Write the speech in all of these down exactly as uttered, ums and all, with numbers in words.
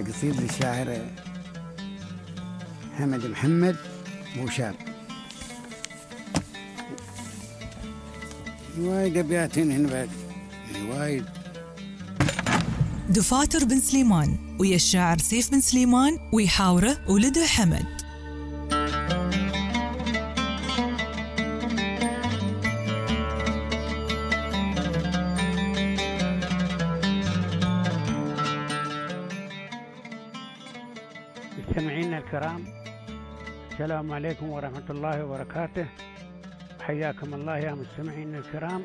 قصيد للشاعر حمد محمد بوشاب. وايد أبيات هنا بعد وايد. دفاتر بن سليمان ويا الشاعر سيف بن سليمان ويحاوره ولده حمد. مستمعينا الكرام، السلام عليكم ورحمة الله وبركاته. حياكم الله يا مستمعينا الكرام.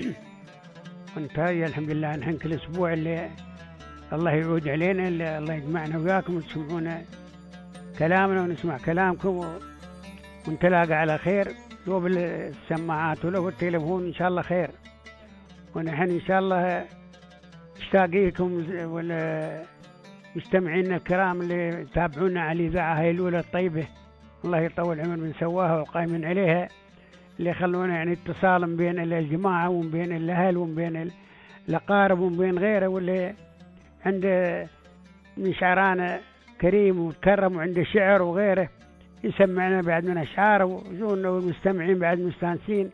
وانتهي الحمد لله نحن كل أسبوع اللي الله يعود علينا، اللي الله يجمعنا وياكم وتسمعونا كلامنا ونسمع كلامكم ونتلاقى على خير، لو بالسماعات ولو بالتليفون إن شاء الله خير. ونحن إن شاء الله مشتاقيكم مستمعينا الكرام اللي تابعونا على الإذاعة هاي الأولى الطيبة، الله يطول عمر من سواها والقائمين عليها، اللي يخلونا يعني اتصال بين الجماعة وبين الأهل وبين الأقارب وبين غيره، واللي عنده من شعرانا كريم وتكرم وعنده شعر وغيره يسمعنا بعد من أشعار، وزونا والمستمعين بعد مستانسين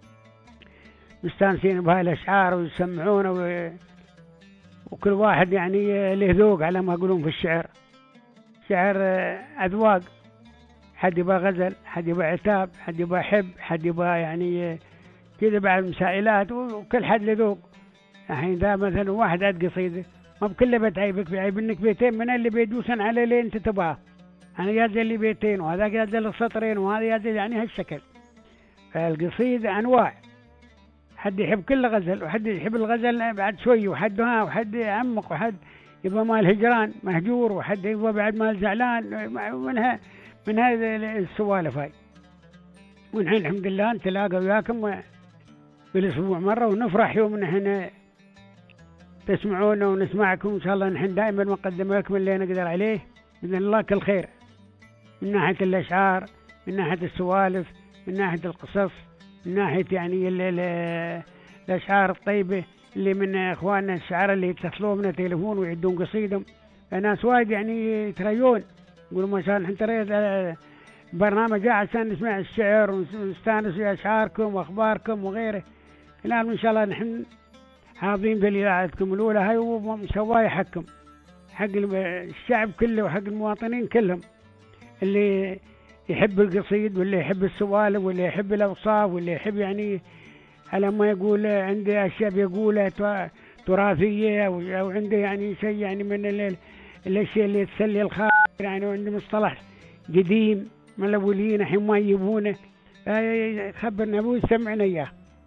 مستانسين بهاي الأشعار ويسمعونا و... وكل واحد يعني له ذوق على ما يقولون في الشعر. شعر أذواق، حد يبغى غزل، حد يبغى عتاب، حد يبغى حب، حد يبغى يعني كذا بعد مسائلات، وكل حد له ذوق. الحين ذا مثلا واحد عاد قصيدة ما بكله بتعيبك، بعيب انك بيتين من اللي بيدوسن على اللي انت تبغاه. انا يازل لي بيتين وهذا يازل السطرين وهذا يازل يعني هالشكل. فالقصيدة انواع، حد يحب كل غزل وحد يحب الغزل بعد شوي، وحد ها وحد يعمق، وحد يبغى مال هجران مهجور، وحد يبغى بعد مال زعلان. منها من هذه السوالف هاي. ونحن الحمد لله نتلاقى وياكم بالاسبوع مره ونفرح يوم نحن تسمعونا ونسمعكم ان شاء الله. نحن دائما نقدم لكم اللي نقدر عليه باذن الله كل خير، من ناحيه الاشعار، من ناحيه السوالف، من ناحيه القصص، من ناحيه يعني الاشعار الطيبه اللي من اخواننا الشعراء اللي يتصلوا منا تليفون ويعدون قصيدهم. ناس وايد يعني يتريون يقولوا ما شاء الله نحن ترى برنامج عشان نسمع الشعر ونستانس باشعاركم واخباركم وغيره. الان ان شاء الله نحن حاضرين باذاعتكم الاولى هاي ومسواي حقكم، حق الشعب كله وحق المواطنين كلهم، اللي يحب القصيد واللي يحب السوالف واللي يحب الاوصاف واللي يحب يعني على ما يقول عنده اشياء بيقولها تراثيه او عنده يعني شيء يعني من الاشياء اللي تسلي الخاطر، يعني عنده مصطلح قديم من الاولين الحين ما يجيبونه، خبرنا ابوه يسمعنا اياه.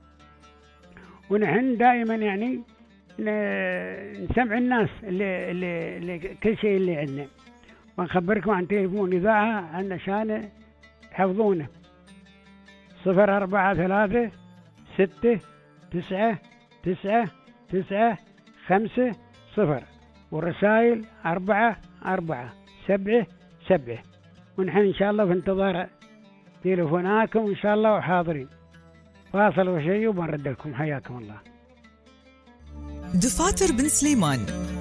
ونحن دائما يعني نسمع الناس اللي, اللي, اللي كل شيء اللي عندنا، ونخبركم عن تليفون اذاعه علشان تحفظونه: صفر أربعة ثلاثة ستة تسعة تسعة تسعة خمسة صفر، والرسائل أربعة أربعة سبعة سبعة. ونحن إن شاء الله في انتظار تليفوناتكم إن شاء الله وحاضرين. فاصل وشيء وبنرد لكم. حياكم الله. دفاتر بن سليمان.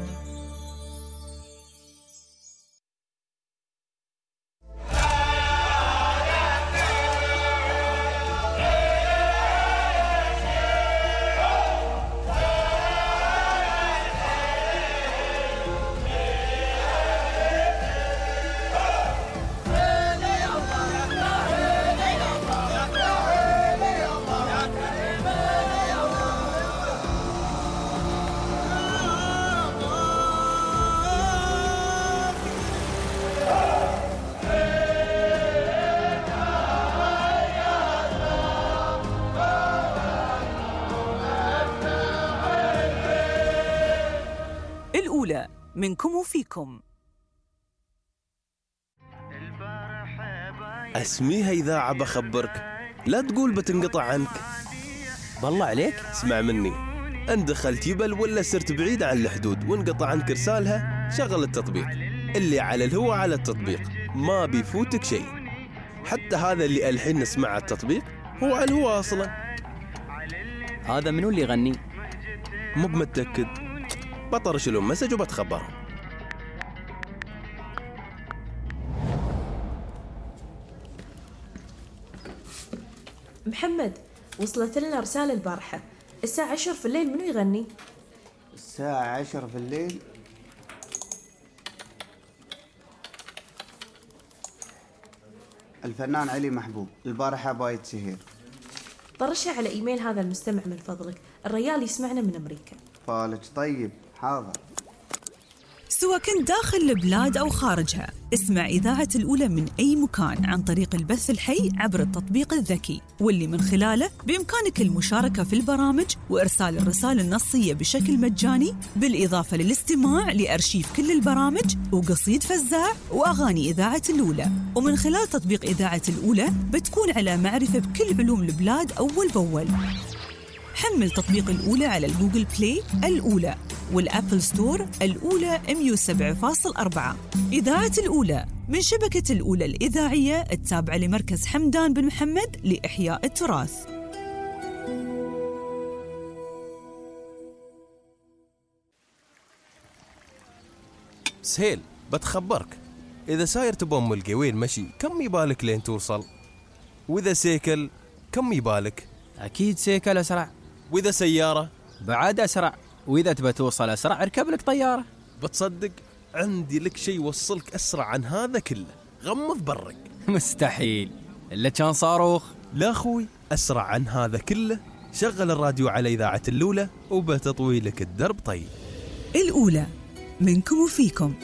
الأولى منكم وفيكم. اسميها إذاعة بخبرك، لا تقول بتنقطع عنك. بالله عليك اسمع مني، ان دخلت يبل ولا صرت بعيد عن الحدود وانقطع عنك رسالها، شغل التطبيق. اللي على الهوى على التطبيق، ما بيفوتك شيء. حتى هذا اللي الحين نسمع على التطبيق هو على الهوى اصلا. هذا منو اللي يغني؟ مو بمتأكد، بطرش لهم مسج وبتخبرهم. محمد، وصلت لنا رسالة البارحة الساعة عشر في الليل منو يغني؟ الساعة عشر في الليل الفنان علي محبوب. البارحة بايت سهير. طرشها على إيميل هذا المستمع من فضلك، الريال يسمعنا من أمريكا. فالك طيب، حاضر. سواء كنت داخل البلاد أو خارجها، اسمع إذاعة الأولى من أي مكان عن طريق البث الحي عبر التطبيق الذكي، واللي من خلاله بإمكانك المشاركة في البرامج وإرسال الرسائل النصية بشكل مجاني، بالإضافة للاستماع لأرشيف كل البرامج وقصيد فزاع وأغاني إذاعة الأولى. ومن خلال تطبيق إذاعة الأولى بتكون على معرفة بكل علوم البلاد أول بأول. حمل تطبيق الأولى على الجوجل بلاي الأولى والأبل ستور الأولى مية وسبعة فاصلة أربعة. إذاعة الأولى من شبكة الأولى الإذاعية التابعة لمركز حمدان بن محمد لإحياء التراث. سهيل، بتخبرك إذا ساير تبى أم القويل مشي كم يبالك لين توصل؟ وإذا سيكل كم يبالك؟ أكيد سيكل أسرع. وإذا سيارة؟ بعد أسرع. وإذا تبى توصل أسرع اركب لك طيارة. بتصدق عندي لك شيء يوصلك أسرع عن هذا كله، غمض برك. مستحيل، إلا كان صاروخ. لا أخوي، أسرع عن هذا كله. شغل الراديو على إذاعة الأولى وبتطوي لك الدرب طيب. الأولى، منكم وفيكم.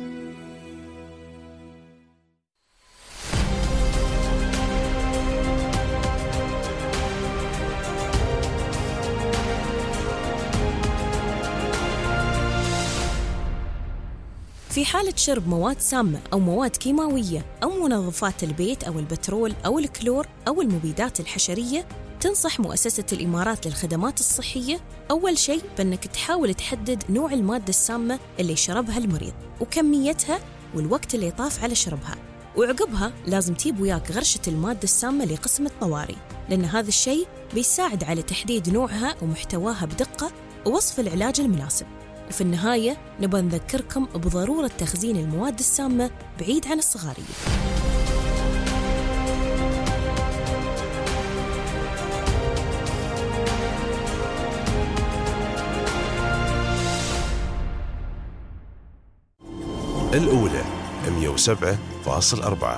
في حالة شرب مواد سامة أو مواد كيماوية أو منظفات البيت أو البترول أو الكلور أو المبيدات الحشرية، تنصح مؤسسة الإمارات للخدمات الصحية أول شيء بأنك تحاول تحدد نوع المادة السامة اللي شربها المريض وكميتها والوقت اللي طاف على شربها، وعقبها لازم تجيب وياك غرشة المادة السامة لقسم الطوارئ، لأن هذا الشيء بيساعد على تحديد نوعها ومحتواها بدقة ووصف العلاج المناسب. وفي النهاية نبغى نذكركم بضرورة تخزين المواد السامة بعيد عن الصغارية. الأولى مية وسبعة فاصلة أربعة.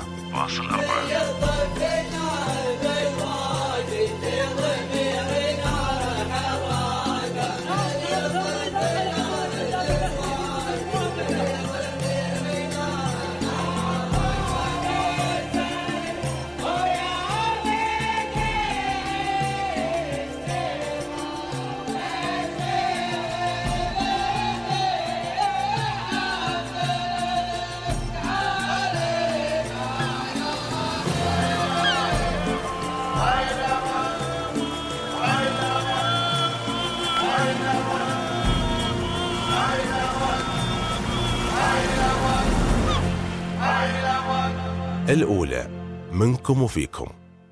الأولى، منكم وفيكم.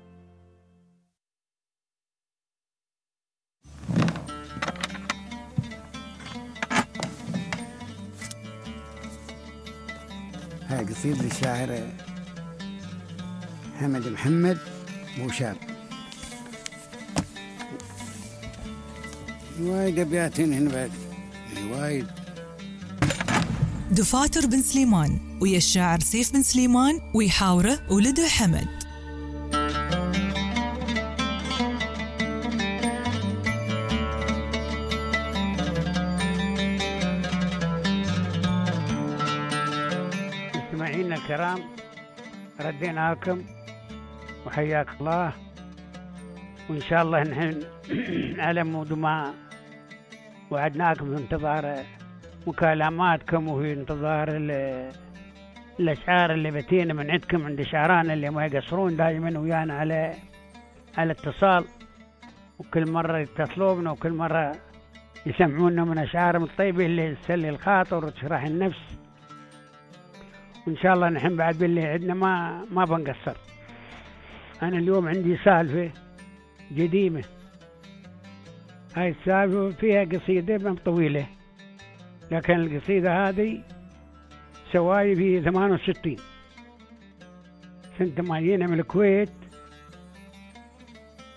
هاي قصيد للشاعر حمد محمد بوشاب. وايد أبيات هنا بعد، وايد. دفاتر بن سليمان ويا الشاعر سيف بن سليمان ويحاوره ولده حمد. مستمعينا الكرام، ردينا لكم وحياك الله، وإن شاء الله نحن على مود ما وعدناكم في انتظار مكالماتكم وفي انتظار الأشعار اللي بتينا من عندكم عند شعرانا اللي ما يقصرون دائما ويانا على على اتصال، وكل مرة يتصلوا بنا وكل مرة يسمعونا من أشعارهم الطيبة اللي تسلي الخاطر وتشرح النفس. وإن شاء الله نحن بعد باللي عندنا ما ما بنقصر. أنا اليوم عندي سالفة قديمة، هاي السالفة فيها قصيدة طويلة، لكن القصيدة هذه سواي في ثمانية وستين سنة ما جينا من الكويت.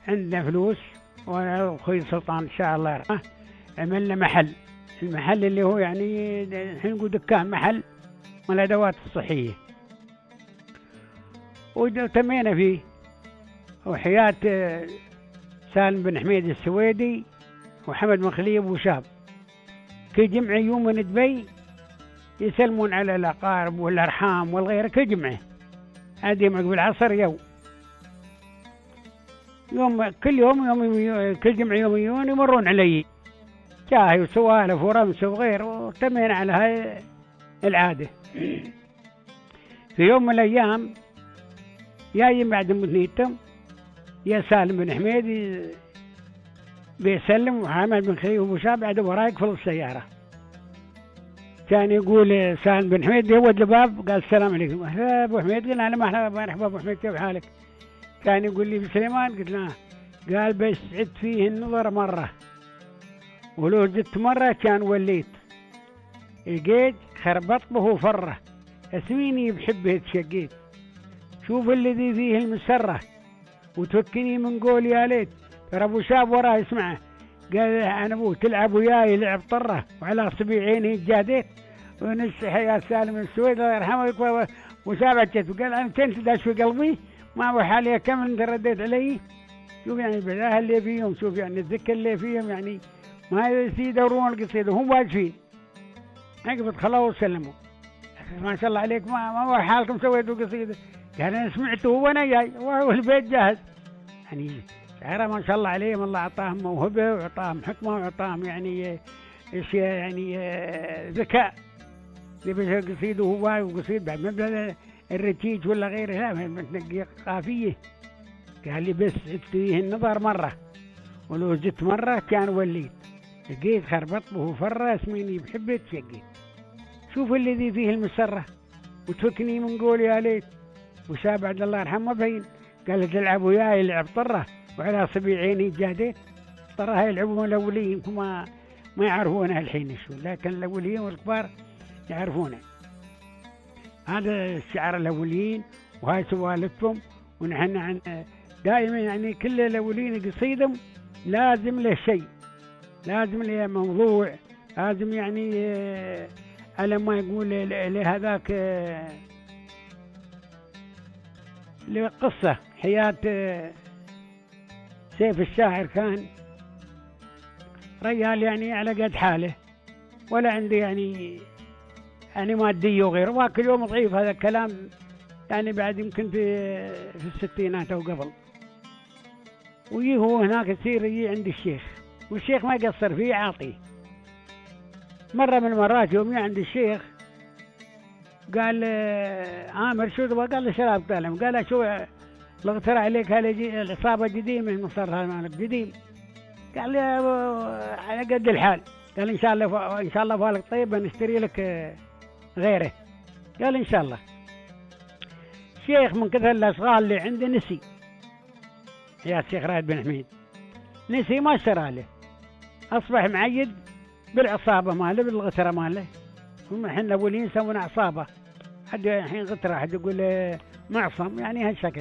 عندنا فلوس، وانا واخوي سلطان ان شاء الله يرحمه عملنا محل. المحل اللي هو يعني الحين نقول دكان محل من الادوات الصحيه، وتمينا فيه. وحياة سالم بن حميد السويدي وحمد بن خليب وشاب كل جمعة يوم من دبي يسلمون على الأقارب والأرحام والغير كل جمعة. هذه يوم عقب العصر يوم يوم كل يوم يوم كل جمعة يوم يوم يمرون علي شاهي وسوالف ورمس وغير، وتمينا على هاي العادة. في يوم من الأيام جاي بعد مدنيتهم يا سالم بن حميد بيسلم وحمد بن خليل وابو شاب بعد وراي يقفل السيارة. كان يقول سالم بن حميد يود الباب قال السلام عليكم. اهلا ابو حميد. قلنا انا مرحبا ابو حميد كيف حالك؟ كان يقول لي بسليمان. قلت له قال بس عد فيه النظر مرة، ولو زدت مرة كان وليت لقيت خربط به فره اسميني بحبه تشقيت. شوف الذي فيه المسرة وتوكني من قول يا ليت. ترى ابو شاب وراه يسمعه. قال انا ابو تلعب وياي لعب طره وعلى صبي عيني جاديت ونسح يا سالم السويد الله يرحمه وسابعته. قال انا كنت داش في قلبي ما هو حالي كم انت رديت علي. شوف يعني بالله اللي فيهم، شوف يعني الذكر اللي فيهم يعني ما يدورون القصيده هم واقفين. عقبت خلاص وسلموا. ما شاء الله عليك ما ما هو حالكم سويتوا قصيده. قال انا سمعته وانا جاي والبيت جاهز. يعني شعره ما شاء الله عليهم، الله اعطاهم موهبه واعطاهم حكمه واعطاهم يعني اشياء يعني ذكاء. يبي قصيده هو وقصيد بعد ما الرتيج ولا غيره لا بتنقي قافيه. قال لي بس فيه النظر مره، ولو زدت مره كان وليت لقيت خربط به فره اسميني بحبه تشقيت. شوف الذي فيه المسره وتفكني من قول يا ليت. وشاب عبد الله يرحمه بين قال تلعب وياي لعب طره وعلى صبي عيني جاديت. طره يلعبون الاولين ما ما يعرفونها الحين شو، لكن الاولين والكبار يعرفونه. هذا الشعر الاولين وهاي سوالفهم. ونحن عن دائما يعني كل الاولين قصيدهم لازم له شيء، لازم له موضوع، لازم يعني على ما يقول لهذاك لقصة حياة سيف الشاعر. كان رجال يعني على قد حاله ولا عنده يعني يعني مادية وغيره، واكل يوم ضعيف. هذا الكلام يعني بعد يمكن في في الستينات أو قبل. ويجي هو هناك يصير يجي عند الشيخ، والشيخ ما يقصر فيه عاطيه. مرة من المرات يوم عند الشيخ قال عامر شو تبغى؟ قال له شراب طالع. قال له شو لغتر عليك هذه العصابة قديمة من صار هذا قديم. قال لي على قد الحال. قال إن شاء الله إن شاء الله فالك طيب بنشتري لك غيره. قال إن شاء الله. شيخ من كثر الأشغال اللي عنده نسي يا الشيخ رائد بن حميد، نسي ما اشترى له. أصبح معيد بالعصابة ماله بالغترة ماله. هم الحين الأولين يسوون عصابة، حد الحين غترة حد يقول معصم يعني هالشكل.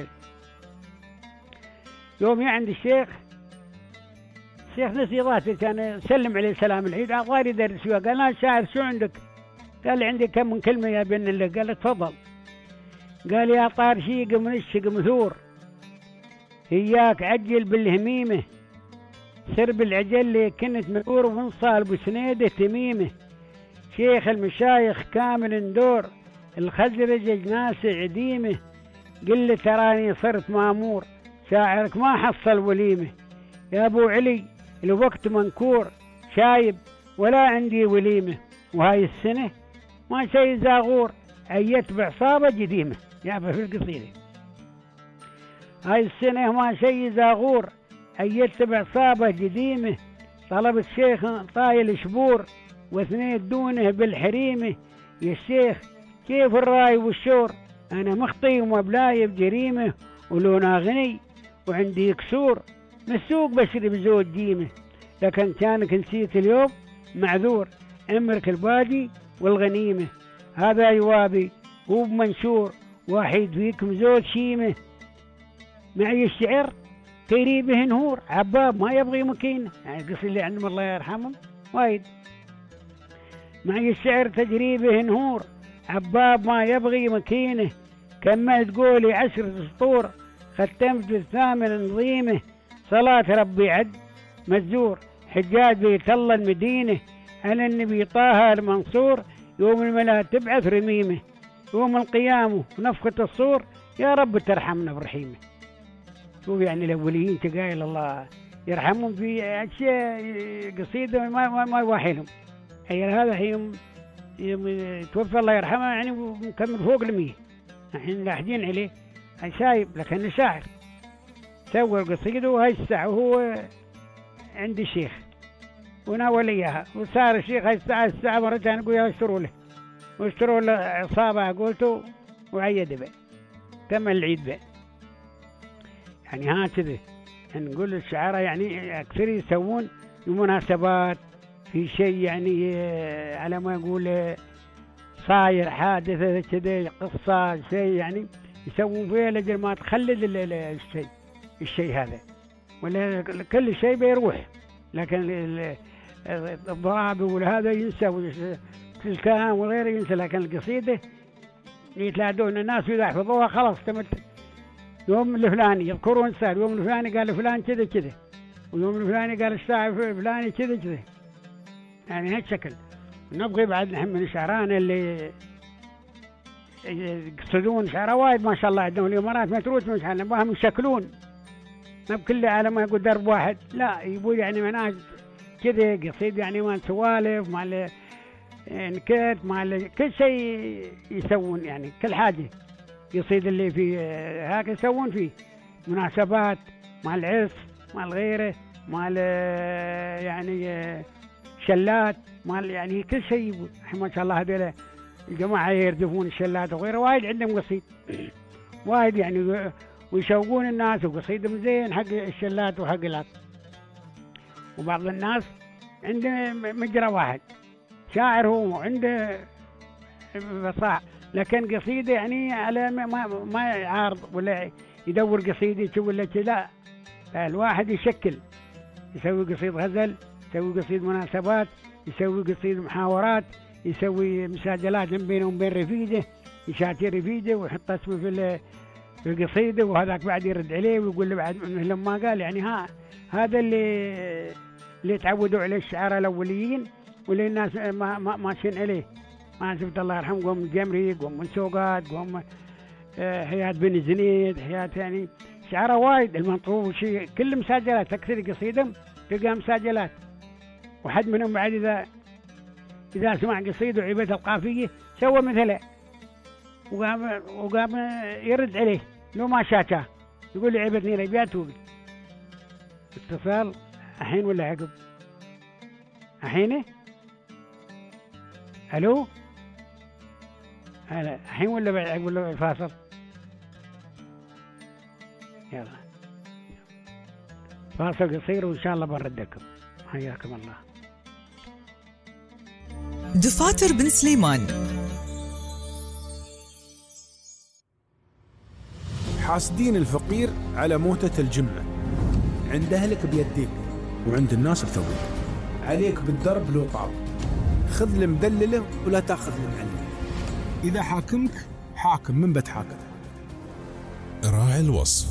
يوم عند الشيخ الشيخ نسي ذاته كان سلم عليه سلام العيد عطاري يدرس وياه. قال لا شاعر شو عندك؟ قال لي عندي كم من كلمة يا بن الله. قال تفضل. قال يا طار شيق من الشق مثور هياك عجل بالهميمة سر بالعجل كنت مدور وانصال بسنيده تميمه. شيخ المشايخ كامل ندور الخزرج ناس عديمه. قل له تراني صرت مامور شاعرك ما حصل وليمه. يا ابو علي الوقت منكور شايب ولا عندي وليمه. وهاي السنه ما شي زاغور عيت بعصابه قديمه. يا في القصيده هاي السنه ما شي زاغور عيت بعصابه قديمه. طلب الشيخ طايل شبور واثنين دونه بالحريمه. يا الشيخ كيف الراي والشور؟ انا مخطي ومبلاي بجريمه ولونا غني وعندي كسور مسوق بشري بزود ديمه. لكن كانك نسيت اليوم معذور امرك الباقي والغنيمه. هذا جوابي هو بمنشور واحد فيكم زود شيمه. معي الشعر تيري به نهور عباب ما يبغي مكينه، يعني القصيدة اللي عندهم الله يرحمهم وايد. معي الشعر تجري به نهور عباب ما يبغي مكينه، كملت قولي عشر سطور ختمت بالثامن نظيمه، صلاة ربي عد مزور حجاج بيت الله المدينة، على النبي طه المنصور يوم الملا تبعث رميمه، يوم القيامة ونفخة الصور يا رب ترحمنا برحيمه. شوف يعني الأوليين تقايل الله يرحمهم في أشياء قصيدة ما ما, ما يواحلهم. أي هذا يوم يوم توفى الله يرحمه يعني مكمل فوق المية، الحين لاحقين عليه شايب لكن شاعر سوى القصيدة وهاي الساعة وهو عند الشيخ وناول إياها، وصار الشيخ هاي الساعة الساعة مرة ثانية يقول يا اشتروا له واشتروا له عصابة قلته وعيد به تم العيد به. يعني هكذا يعني نقول الشعراء يعني أكثر يسوون المناسبات في شيء يعني على ما يقول صاير حادثة كذا قصة شيء يعني يسوون فيها لجل ما تخلد الشيء الشيء هذا، ولا كل شيء بيروح. لكن الضراب وهذا ينسى الكلام وغيره ينسى، لكن القصيدة يتلاقون الناس إذا يحفظوها خلاص تمت. يوم الفلاني يذكرون صار يوم الفلاني قال فلان كذا كذا، ويوم الفلاني قال الشاعر فلاني كذا كذا، يعني هالشكل. نبغي بعد نحن من شعرانا اللي يقصدون شعراء وايد ما شاء الله عندهم الإمارات ما تروح من شعراء نبغاهم يشكلون، ما بكل على ما يقول درب واحد، لا يبوا يعني مناج كذا قصيد يعني مال سوالف مال نكت مال كل شيء يسوون، يعني كل حاجة قصيد اللي في هاك يسوون فيه مناسبات مال العرس مال غيره مال يعني شلات مال يعني كل شيء. ما شاء الله هذول الجماعة يردفون الشلات وغيره وايد عندهم قصيد وايد يعني ويشوقون الناس وقصيدهم زين حق الشلات وحق العط. وبعض الناس عنده مجرى واحد شاعر هو عنده بصاع لكن قصيدة يعني على ما ما يعارض ولا يدور قصيدة ولا كذا، الواحد يشكل يسوي قصيد غزل يسوي قصيد مناسبات يسوي قصيد محاورات يسوي مساجلات بينه وبين رفيده يشاتي رفيده ويحط اسمه في في القصيدة وهذاك بعد يرد عليه ويقول له بعد لما قال يعني ها هذا اللي اللي تعودوا عليه الشعراء الأوليين واللي الناس ما ما ماشيين عليه. ما شفت الله يرحمه قوم من جمري قوم من سوقات قوم حياة بن زنيد حياة يعني شعراء وايد المنطوب شيء كل مساجلات تكثر قصيدهم تلقى مساجلات. وحد منهم بعد إذا إذا سمع قصيدة وعيبت القافية سوى مثله وقام وقام يرد عليه لو ما شاكاه يقول لي عيبتني الأبيات وبي. اتصال الحين ولا عقب؟ الحين الو هلا الحين ولا بعد عقب ولا فاصل؟ يلا فاصل قصير وان شاء الله بنردكم. حياكم الله. دفاتر بن سليمان. حاسدين الفقير على موتة الجمعة، عند أهلك بيديك وعند الناس بثوبك، عليك بالدرب لو طاب، خذ المدللة ولا تاخذ المعلمة، إذا حاكمك حاكم من بتحاكم. راعي الوصف.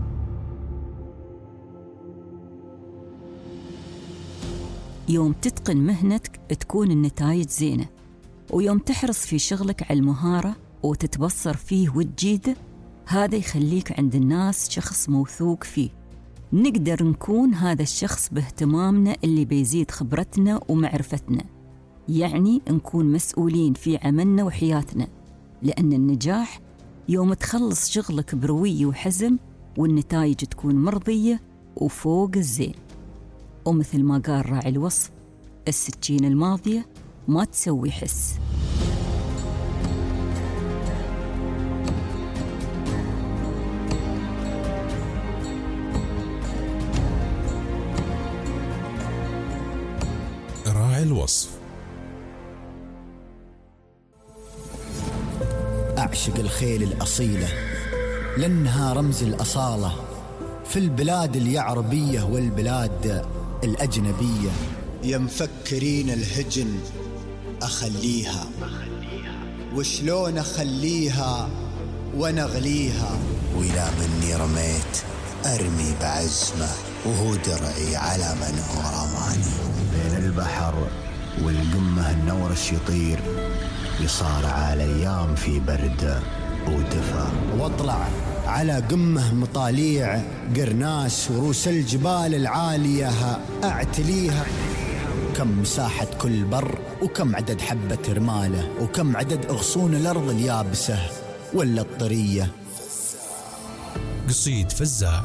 يوم تتقن مهنتك تكون النتائج زينة، ويوم تحرص في شغلك على المهارة وتتبصر فيه وتجيده هذا يخليك عند الناس شخص موثوق فيه. نقدر نكون هذا الشخص باهتمامنا اللي بيزيد خبرتنا ومعرفتنا، يعني نكون مسؤولين في عملنا وحياتنا، لأن النجاح يوم تخلص شغلك بروية وحزم والنتائج تكون مرضية وفوق الزين. ومثل ما قال راعي الوصف السكين الماضية ما تسوي حس. راعي الوصف. أعشق الخيل الأصيلة لأنها رمز الأصالة، في البلاد اليعربية والبلاد الأجنبية. يا مفكرين الهجن أخليها، وشلون أخليها ونغليها، وإلى مني رميت أرمي بعزمه، وهو درعي على من هو رماني. بين البحر والقمة النورش يطير، يصارع الأيام في برد ودفا، واطلع على قمه مطاليع قرناس، وروس الجبال العالية أعتليها. كم مساحة كل بر، وكم عدد حبة رماله، وكم عدد أغصون الأرض اليابسة ولا الطرية. قصيد فزاع.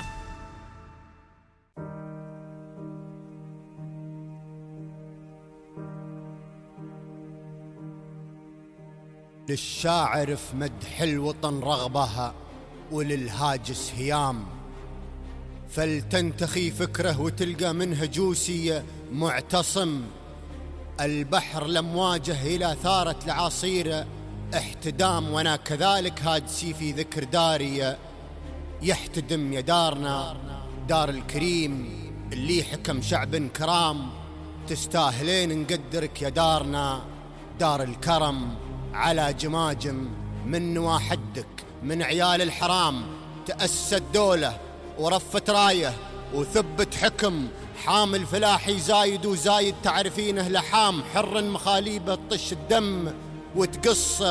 للشاعر في مدح الوطن رغبها، وللهاجس هيام، فلتنتخي فكره وتلقى منه جوسية معتصم. البحر لمواجه إلى ثارة العصيرة احتدام، وانا كذلك هاجسي في ذكر دارية. يحتدم يا دارنا دار الكريم اللي حكم شعب كرام، تستاهلين نقدرك يا دارنا دار الكرم. على جماجم من نواحدك من عيال الحرام، تأسد دولة ورفت راية وثبت حكم، حامل فلاحي زايد وزايد تعرفينه لحام، حر مخاليبه تطش الدم وتقص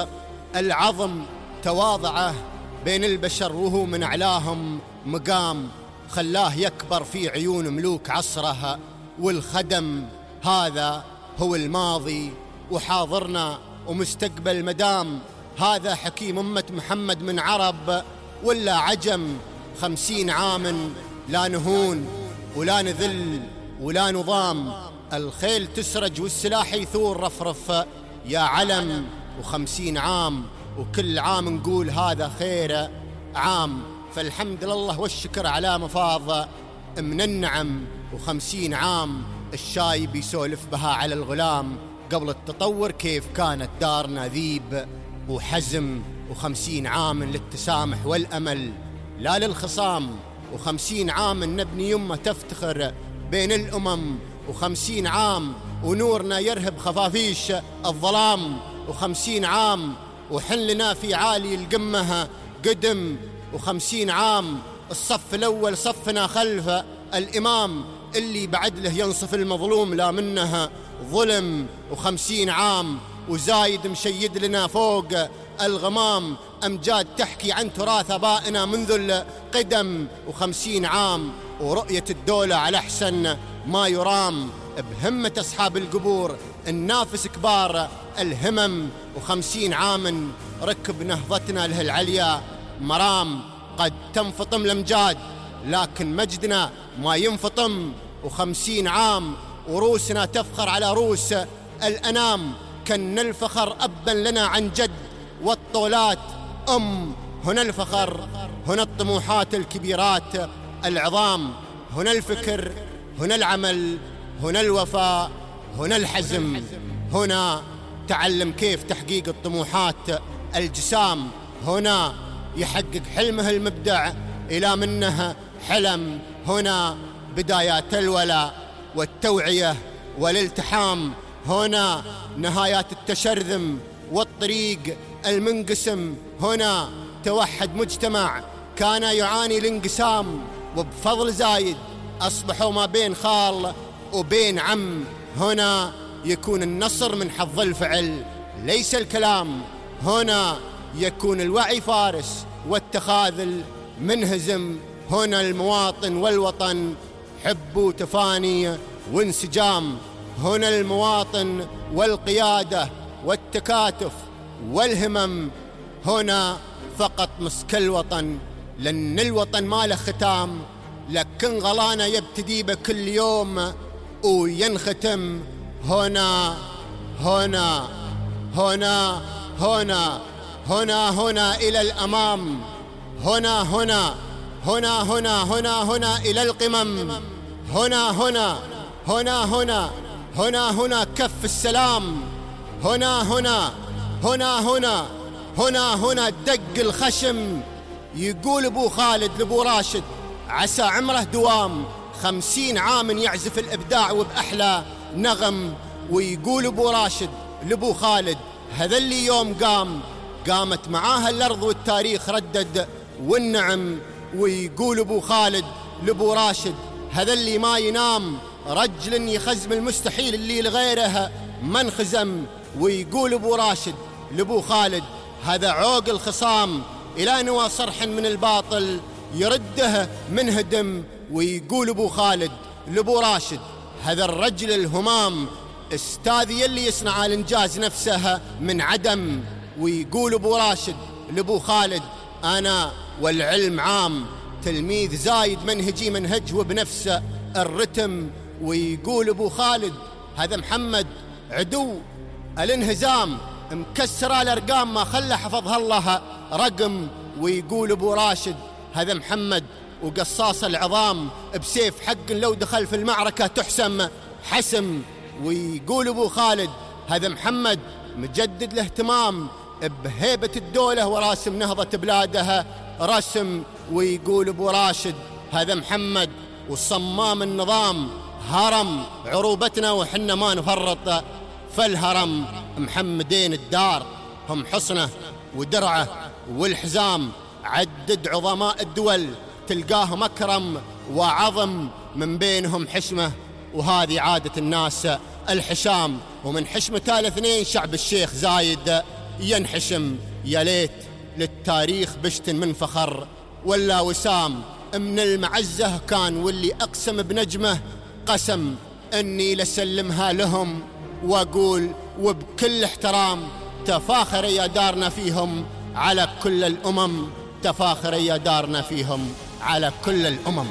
العظم. تواضعه بين البشر وهو من أعلاهم مقام، خلاه يكبر في عيون ملوك عصرها والخدم. هذا هو الماضي وحاضرنا ومستقبل مدام، هذا حكيم أمة محمد من عرب ولا عجم. خمسين عام لا نهون ولا نذل ولا نظام، الخيل تسرج والسلاح يثور رفرف يا علم. وخمسين عام وكل عام نقول هذا خير عام، فالحمد لله والشكر على مفاض من النعم. وخمسين عام الشايب يسولف بها على الغلام، قبل التطور كيف كانت دارنا ذيب وحزم. وخمسين عام للتسامح والأمل لا للخصام، وخمسين عام نبني يمة تفتخر بين الأمم. وخمسين عام ونورنا يرهب خفافيش الظلام، وخمسين عام وحلنا في عالي القمة قدم. وخمسين عام الصف الأول صفنا خلف الإمام، اللي بعدله ينصف المظلوم لا منها ظلم. وخمسين عام وزايد مشيد لنا فوق الغمام، أمجاد تحكي عن تراث آبائنا منذ القدم. وخمسين عام ورؤية الدولة على أحسن ما يرام، بهمة أصحاب القبور النافس كبار الهمم. وخمسين عام ركب نهضتنا له العليا مرام، قد تنفطم الأمجاد لكن مجدنا ما ينفطم. وخمسين عام وروسنا تفخر على روس الأنام، كن الفخر أبا لنا عن جد والطولات أم. هنا الفخر هنا الطموحات الكبيرات العظام، هنا الفكر هنا العمل هنا الوفاء هنا الحزم. هنا تعلم كيف تحقيق الطموحات الجسام، هنا يحقق حلمه المبدع إلى منه حلم. هنا بدايات الولاء والتوعية والالتحام، هنا نهايات التشرذم والطريق المنقسم. هنا توحد مجتمع كان يعاني الانقسام، وبفضل زايد أصبحوا ما بين خال وبين عم. هنا يكون النصر من حظ الفعل ليس الكلام، هنا يكون الوعي فارس والتخاذل منهزم. هنا المواطن والوطن حب وتفاني وانسجام، هنا المواطن والقيادة والتكاتف والهمم. هنا فقط مسك الوطن، لأن الوطن ما له ختام، لكن غلانا يبتدي بكل يوم وينختم. هنا هنا هنا هنا هنا هنا إلى الأمام، هنا هنا هنا هنا هنا هنا إلى القمم. هنا هنا هنا هنا هنا هنا كف السلام. هنا هنا هنا هنا هنا هنا دق الخشم. يقول أبو خالد لأبو راشد عسى عمره دوام، خمسين عام يعزف الإبداع وبأحلى نغم. ويقول أبو راشد لأبو خالد هذا اللي يوم قام قامت معاها الأرض والتاريخ ردد والنعم. ويقول أبو خالد لأبو راشد هذا اللي ما ينام، رجل يخزم المستحيل اللي لغيره ما انخزم. ويقول أبو راشد لأبو خالد هذا عوق الخصام، إلى نوى صرح من الباطل يرده من هدم. ويقول أبو خالد لأبو راشد هذا الرجل الهمام، استاذي اللي يصنع الإنجاز نفسه من عدم. ويقول أبو راشد لأبو خالد أنا والعلم عام، تلميذ زايد منهجي منهج وبنفسه الرتم. ويقول أبو خالد هذا محمد عدو الانهزام، مكسر الأرقام ما خلى حفظها الله رقم. ويقول أبو راشد هذا محمد وقصاص العظام، بسيف حق لو دخل في المعركة تحسم حسم. ويقول أبو خالد هذا محمد مجدد الاهتمام، بهيبة الدولة وراسم نهضة بلادها رسم. ويقول أبو راشد هذا محمد وصمام النظام، هرم عروبتنا وحنا ما نفرط فالهرم. محمدين الدار هم حصنه ودرعه والحزام، عدد عظماء الدول تلقاهم أكرم وعظم، من بينهم حشمة وهذه عادة الناس الحشام. ومن حشمته الاثنين شعب الشيخ زايد ينحشم. يا ليت للتاريخ بشت من فخر ولا وسام، من المعزة كان واللي أقسم بنجمه قسم أني لسلمها لهم. وأقول وبكل احترام تفاخر يا دارنا فيهم على كل الأمم، تفاخر يا دارنا فيهم على كل الأمم.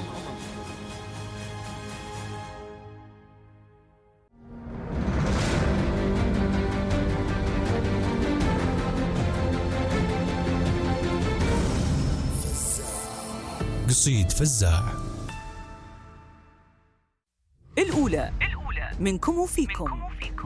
قصيد فزاع. الأولى منكم وفيكم.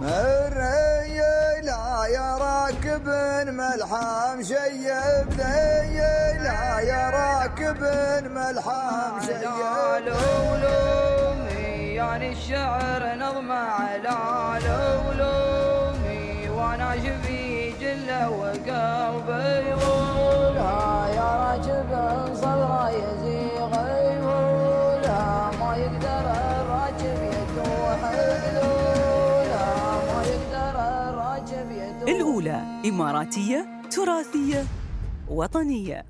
الريل يا راكب ملحم شيب، ذي لا يا راكب ملحم شيب. لولومي يعني الشعر نظم على لولومي، وانا شفي جله وقلبي يقولها يا راكب صدره يزيغ يقولها ما يقدر الراكب يتوح يقولها ما يقدر الراكب يتوح. الأولى إماراتية تراثية وطنية.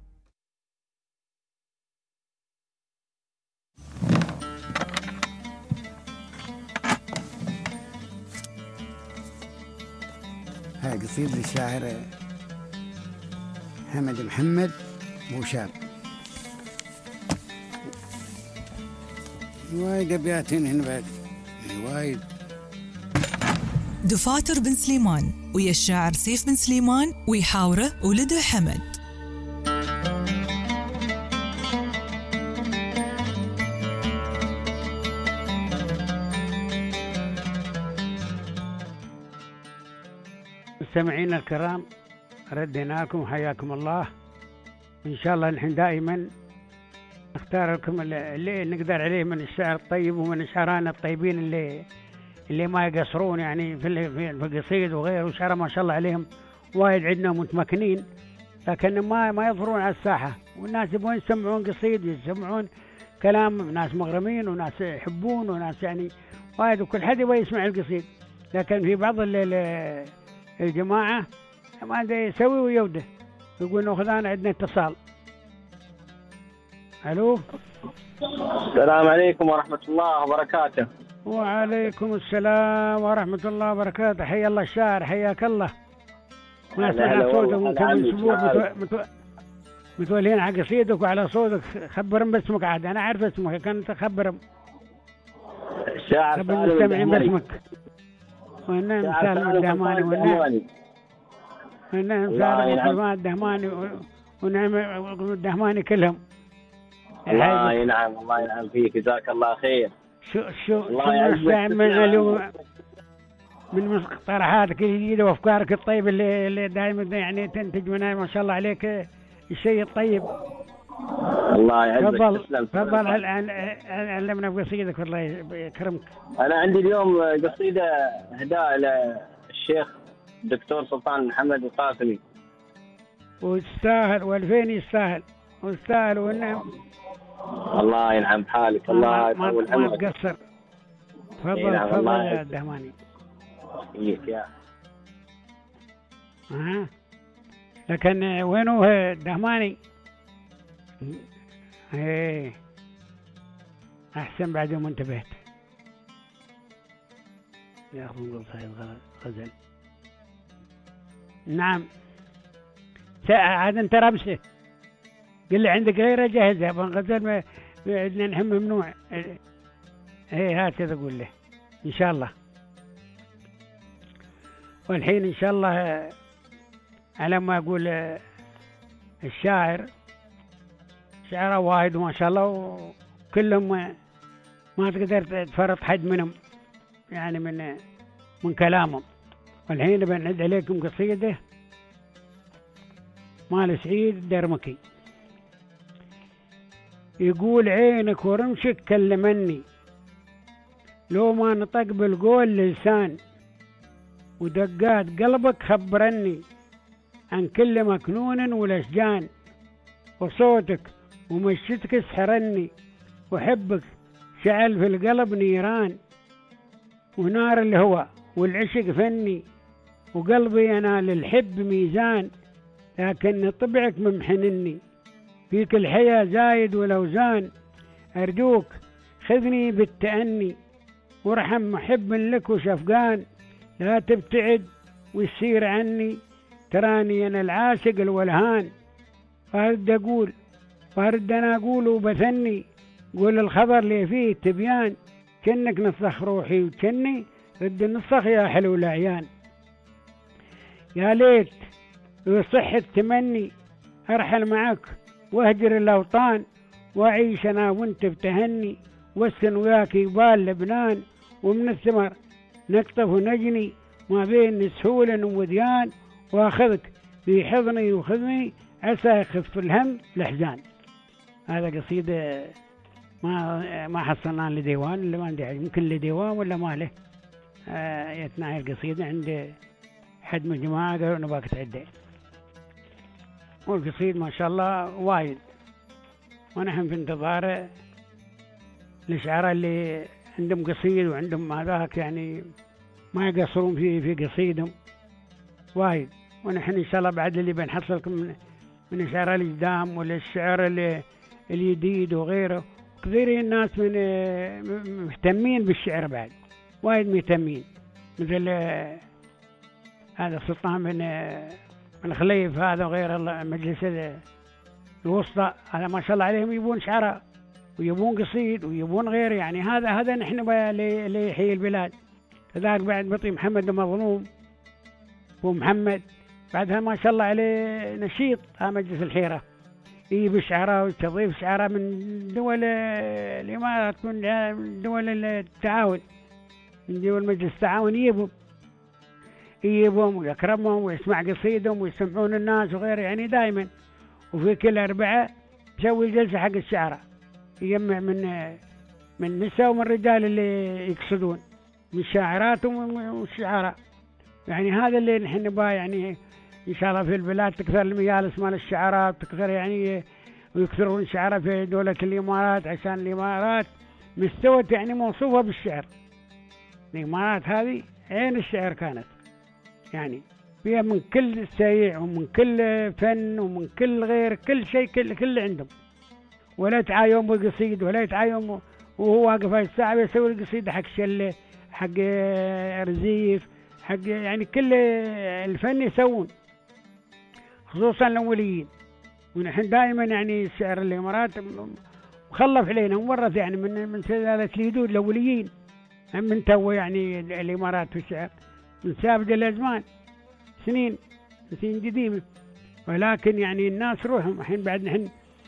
هاي قصيدة للشاعر حمد محمد موشاب. وايد أبيات هنا بعد وايد. دفاتر بن سليمان ويا الشاعر سيف بن سليمان ويحاوره ولده حمد. مستمعينا الكرام ردينا لكم حياكم الله. إن شاء الله نحن دائما نختار لكم اللي نقدر عليه من الشعر الطيب ومن شعرانا الطيبين اللي اللي ما يقصرون يعني في في القصيد وغيره. شعراء ما شاء الله عليهم وايد عندنا متمكنين، لكن ما ما يظهرون على الساحة، والناس يبغون يسمعون قصيد يسمعون كلام ناس مغرمين وناس يحبون وناس يعني وايد، وكل حد يبغى يسمع القصيد. لكن في بعض الجماعة ما ادري يسوي ويوده، يقول ناخذ انا عندنا اتصال. الو السلام عليكم ورحمة الله وبركاته. وعليكم السلام ورحمة الله وبركاته. حيا الله الشاعر، حياك الله. ما سمعنا صوتك من كم اسبوع متو... متولين على قصيدك وعلى صوتك. خبرهم باسمك عاد، انا عارف اسمك كنت خبرهم. الشاعر خبر المستمعين باسمك. وإنه سالم الدهماني وإنه وإنه سالم الدهماني ونعم الدهماني كلهم. الله ينعم الله ينعم فيك، جزاك الله خير. شو شو شو من من مقترحاتك الجديدة وأفكارك الطيبة اللي اللي دائما يعني تنتج منها ما شاء الله عليك الشيء الطيب. الله يعزك. تفضل تسلم. تفضل. علمنا بقصيدك الله يكرمك. أنا عندي اليوم قصيدة إهداء للشيخ الدكتور سلطان محمد القاسمي. ويستاهل والفين يستاهل ويستاهل والنعم. الله ينعم بحالك. الله يطول عمرك. ما تقصر. تفضل تفضل يا الدهماني. إيك يا. ها. لكن وينه الدهماني؟ ايه احسن بعد يوم انتبهت. ياخذ من قصيد غزل. نعم عاد انت رمسه. قل لي عندك غيره جاهزه غزل عندنا نحن ممنوع. ايه هكذا قول له ان شاء الله. والحين ان شاء الله على ما اقول الشاعر شعره واحد ما شاء الله وكلهم ما تقدر تفرط حد منهم يعني من من كلامهم. والحين بنعد عليكم قصيدة مال سعيد الدرمكي. يقول عينك ورمشك كلمني لو ما نطق بالقول لسان ودقات قلبك خبرني عن كل مكنون والأشجان وصوتك ومشيتك اسحرني وحبك شعل في القلب نيران ونار الهوى والعشق فني وقلبي أنا للحب ميزان لكن طبعك ممحنني فيك الحياة زايد والأوزان أرجوك خذني بالتأني وارحم محب لك وشفقان لا تبتعد ويصير عني تراني أنا العاشق الولهان. فارد أقول فارد أنا أقول وبثني قول الخبر اللي فيه تبيان كنك نسخ روحي وكني رد النسخ يا حلو العيان. يا ليت ويصح التمني أرحل معك واهجر الأوطان وأعيش أنا وانت بتهني واسكن وياك يبال لبنان ومن الثمر نقطف ونجني ما بين سهول ووديان واخذك في حضني وخذني عسى يخف الهم الأحزان. هذا قصيدة ما ما حصلنا لديوان اللي ما عندي يمكن لديوان ولا ما له. آه يتناهي القصيدة عند حد من الجماعة قالوا نباك تعدي. والقصيد ما شاء الله وايد ونحن في انتظار الشعراء اللي عندهم قصيد وعندهم هذاك يعني ما يقصرون في في قصيدهم وايد. ونحن ان شاء الله بعد اللي بنحصلكم من من الشعراء القدام ولا الشعر اللي الجديد وغيره. كثير الناس من مهتمين بالشعر بعد وايد مهتمين مثل هذا سلطان من من خليف هذا وغير مجلس الوسطى هذا ما شاء الله عليهم يبون شعراء ويبون قصيد ويبون غير يعني هذا هذا نحن اللي يحيي البلاد. كذلك بعد بطي محمد المظلوم ومحمد بعدها ما شاء الله عليه نشيط ها مجلس الحيرة يجيب شعراء ويستضيف شعراء من دول الإمارات من دول التعاون من دول مجلس التعاون يجيبهم يجيبهم ويكرمهم ويسمع قصيدهم ويسمعون الناس وغيره يعني دائما. وفي كل أربعة يسوي جلسة حق الشعراء يجمع من من النساء ومن الرجال اللي يقصدون من شاعراتهم والشعراء يعني هذا اللي نحن نبغى يعني إن شاء الله في البلاد تكثر المجالس مال الشعراء تكثر يعني ويكثرون الشعراء في دولة الإمارات عشان الإمارات مستوت يعني موصوفة بالشعر. الإمارات هذه عين الشعر كانت يعني فيها من كل سيع ومن كل فن ومن كل غير كل شيء كل كل عندهم ولا يتعايون بالقصيد ولا يتعايون وهو واقف هاي الساعة يسوي القصيدة حق شلة حق رزيف حق يعني كل الفن يسوون خصوصا الأوليين. ونحن دائما يعني الشعر الإمارات مخلف علينا مورث يعني من من سلالة اليدود الأوليين من تو يعني الإمارات في الشعر من سابق الأزمان سنين سنين قديمة. ولكن يعني الناس روحهم الحين بعد نحن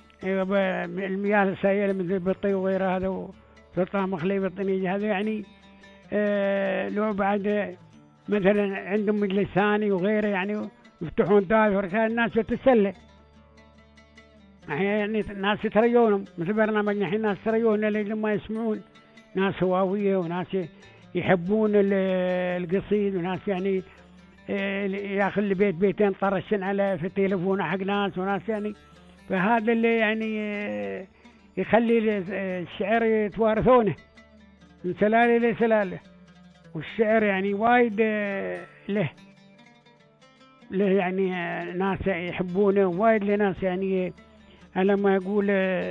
المياه السائلة مثل بطي وغيره هذا وسلطان مخليف الطنيجي هذا يعني آه لو بعد مثلا عندهم مجلس ثاني وغيره يعني يفتحون دار ورشاد الناس تتسلى يعني الناس يتريونهم مثل برنامج نحن الناس يتريون اللي ما يسمعون، ناس هواوية وناس يحبون القصيد وناس يعني ياخذ لي بيت بيتين طرشن على في التليفون حق ناس وناس يعني، فهذا اللي يعني يخلي الشعر يتوارثونه من سلالة لسلالة. والشعر يعني وايد له له يعني ناس يحبونه، وايد لناس يعني على ما يقول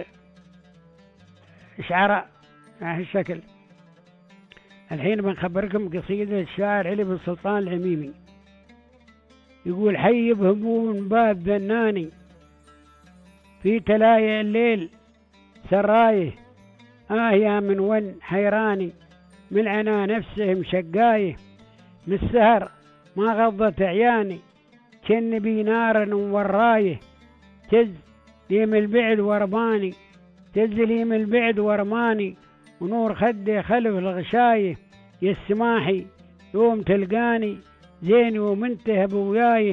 شعراء هالشكل. الحين بنخبركم قصيدة الشاعر علي بن سلطان العميمي، يقول: حي بهموم باب ذناني في تلايا الليل سرايه، آه يا من ون حيراني من عنا نفسه مشقايه، من السهر ما غضت عياني كن بي نار ورايه، تز لي من البعد ورماني تز لي من البعد ورماني، ونور خدي خلف الغشايه، يا السماحي يوم تلقاني زيني ومنتهب ويايه،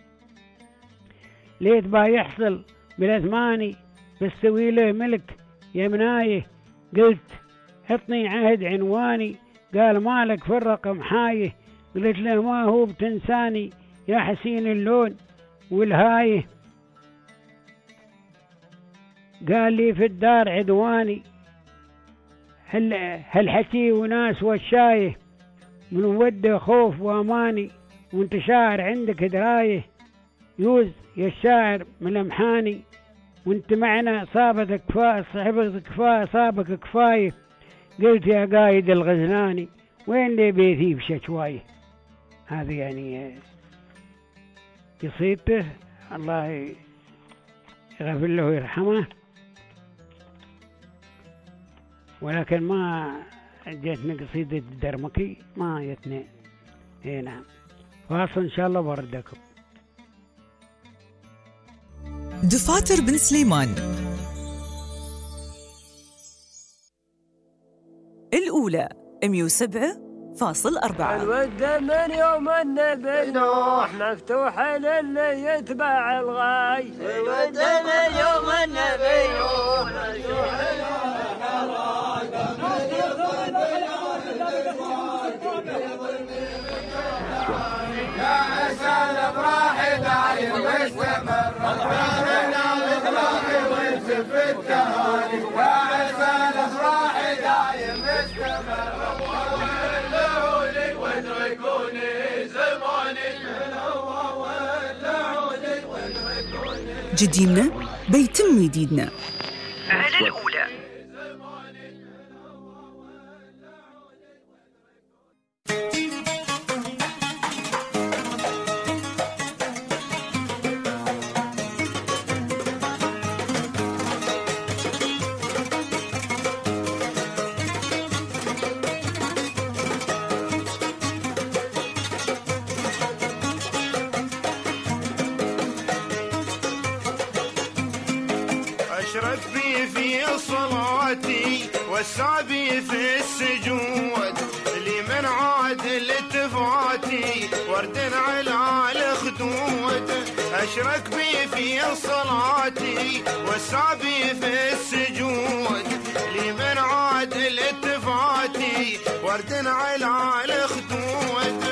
ليت با يحصل بالاثماني بستوي له ملك يمنايه، قلت حطني عهد عنواني قال مالك في الرقم حايه، قلت له ما هو بتنساني يا حسين اللون والهايه، قال لي في الدار عدواني هل هالحكي وناس والشايه، من وده خوف واماني وانت شاعر عندك درايه، يوز يا الشاعر ملمحاني وانت معنا صابتك كفايه صاحبك كفايه صابك كفايه، قلت يا قايد الغزلاني وين لي بيتي بشكوايه. هذا يعني قصيدته، الله يغفر له ويرحمه، ولكن ما جتني قصيدة الدرمكي، ما جتني. اي نعم، فاصل ان شاء الله بردكم. دفاتر بن سليمان الأولى مية وسبعة فاصل أربعة. الود من يوم النبي نوح مفتوح للي يتبع الغاي، الود من يوم النبي نوح مفتوح يا عسى الافراح داير واستمر، ربنا الافراح وانسف التهاني، يا عسى الافراح داير واستمر، ولعوني واتركوني زماني، ولعوني واتركوني. جديدنا بيتم جديدنا على الأولى. أشرك بي في صلاتي والسعبي في السجود، لمن عاد التفاتي ورد على الخدود. أشرك بي في صلاتي والسعبي في السجود، لمن عاد التفاتي ورد على الخدود.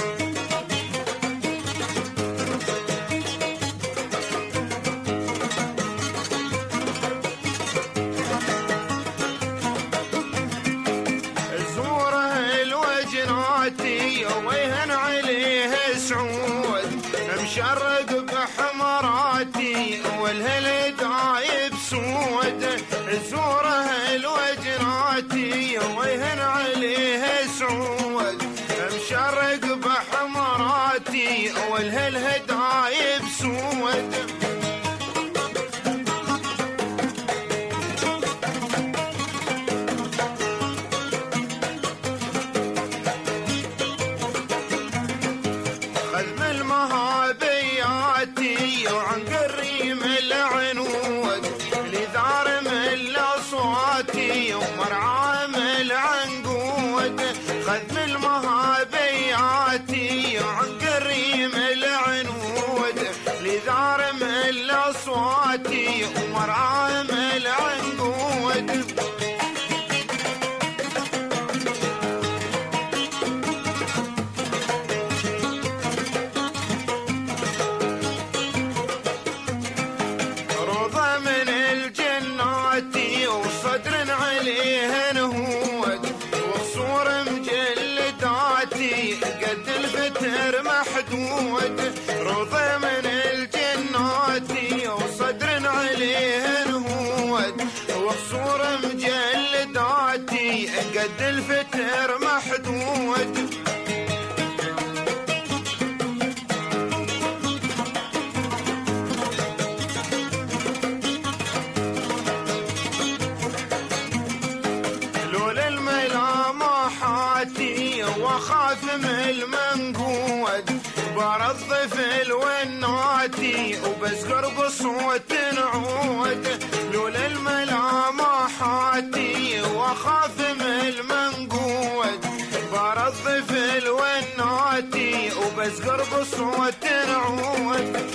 ويهن عليه سعود مشرق بحمراتي والهل دايب سود، زوره الوجناتي ويهن عليه سعود مشرق بحمراتي والهل دايب سود. وعن قريم العنود لذارم الأصواتي ومرعام العنقود، خذم المهابياتي وعن قريم العنود لذارم الأصواتي ومرعام محدود روضة من الجنات وصدر عليه نهود وقصور مجلداتي قد الفتر محدود لولا الملامحاتي وخاف من المنقود برضف الوناتي وبسقر بصوت نعود لولا الملامحاتي وخاف من المنقود برضف الوناتي وبسقر بصوت نعود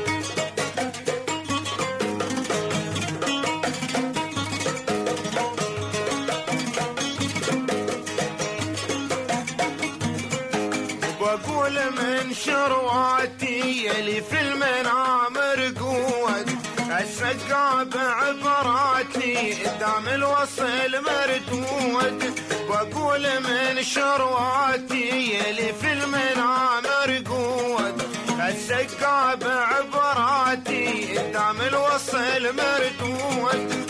بقول من شرواتي اللي في المنام رقود السقا بعبراتي قدام الوصل مردود بقول من شرواتي اللي في المنام رقود السقا بعبراتي قدام الوصل مردود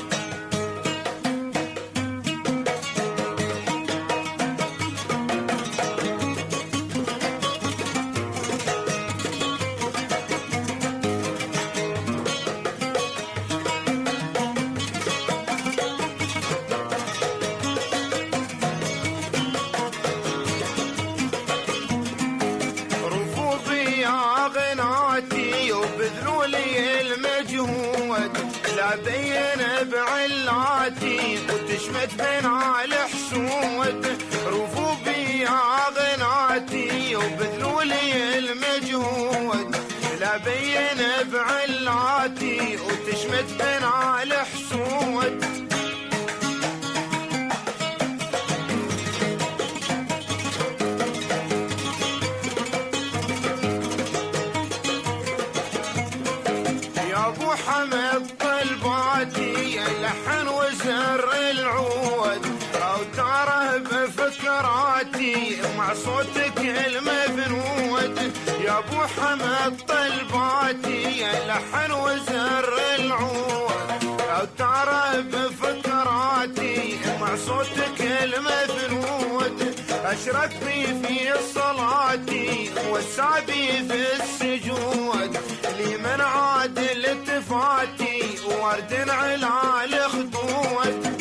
وبذلوا لي المجهود لا بين بعلاتي وتشمت بين على حسود رفوا بيا غناتي وبذلوا لي المجهود لا بين بعلاتي وتشمت بين على حسود ابو حمد طلباتي لحن وزر العود او تاره بفكراتي مع صوتك المفنود يا ابو حمد طلباتي لحن وزر العود او تاره بفكراتي مع صوتك المفنود اشرك بي في صلاتي والسعبي في السجود لمن عاد التفاتي ورد على الخدود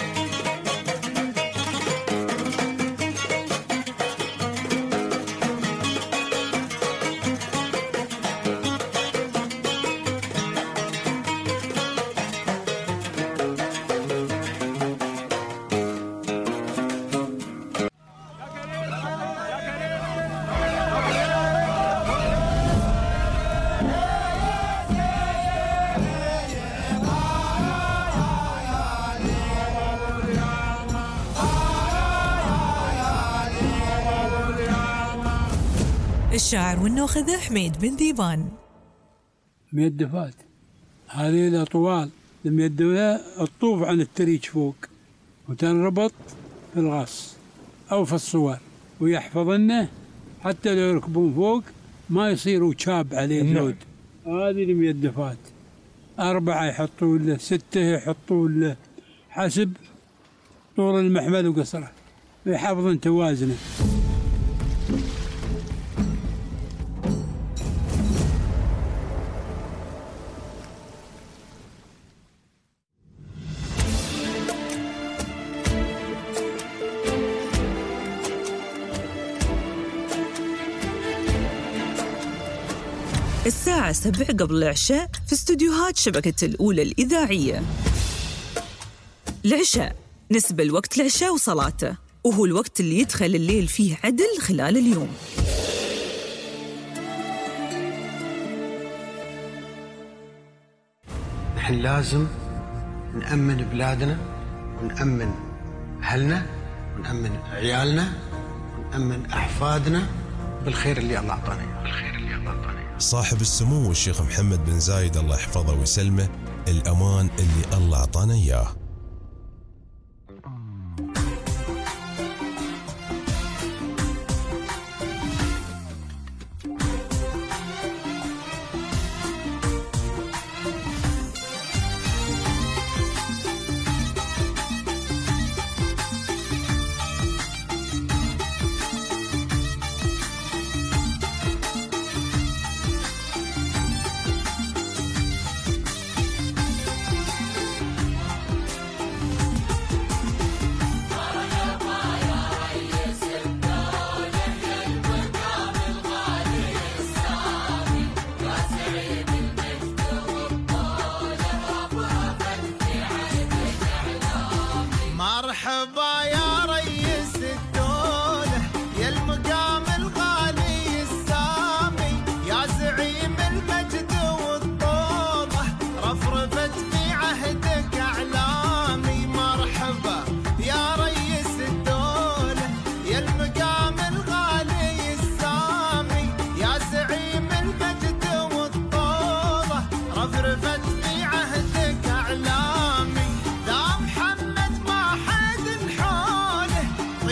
الشاعر والناخذ حميد بن ذيبان. ميدفات هذه الأطوال الميدفات الطوف عن التريج فوق وتنربط في الغص أو في الصور ويحفظنه حتى لو يركبون فوق ما يصيروا شاب عليه اللود. هذه الميدفات أربعة يحطون له ستة يحطون له حسب طول المحمل وقصره ويحافظن توازنه. الساعة سبع قبل العشاء في استوديوهات شبكة الأولى الإذاعية. العشاء نسبة لوقت العشاء وصلاته، وهو الوقت اللي يدخل الليل فيه عدل خلال اليوم. نحن لازم نأمن بلادنا ونأمن أهلنا ونأمن عيالنا ونأمن أحفادنا بالخير اللي الله أعطانا إياه. بالخير اللي الله أعطانا إياه. صاحب السمو الشيخ محمد بن زايد الله يحفظه ويسلمه، الأمان اللي الله أعطانا إياه.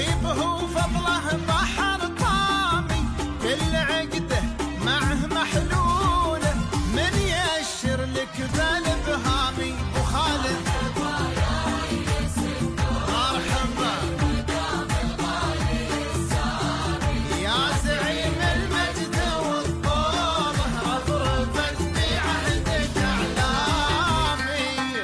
طيبه وفضله بحر طامي كل عقده معه محلوله من يشر لك بالبهامي ابو خالد مرحبا يا زعيم المجد والطول رفرفت في عهدك اعلامي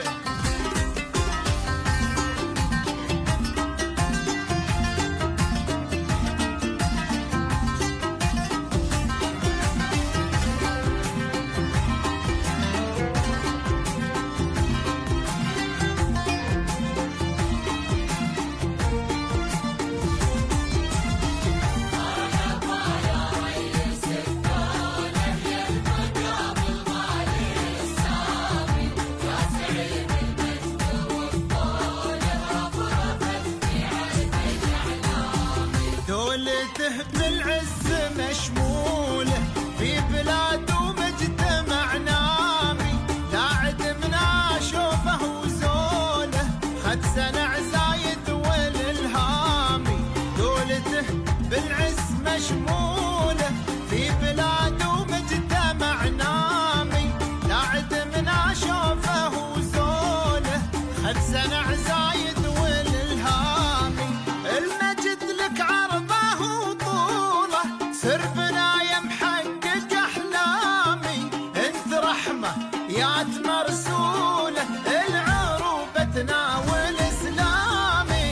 دولته بالعز مشموله في بلاد ومجتمع نامي لا عدمنا شوفه وزوله خد سنع زايد والالهامي دولته بالعز مشموله في بلاد ومجتمع نامي لا عدمنا شوفه وزوله خد سنع زايد والالهامي المجد لك عرضه وطوله سر بنايه محقق احلامي انت رحمه يات مرسوله العروبه تناول اسلامي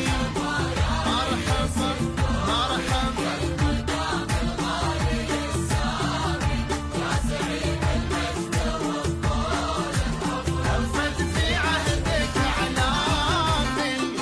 مرحبا مرحبا وفت في عهدك اعلامي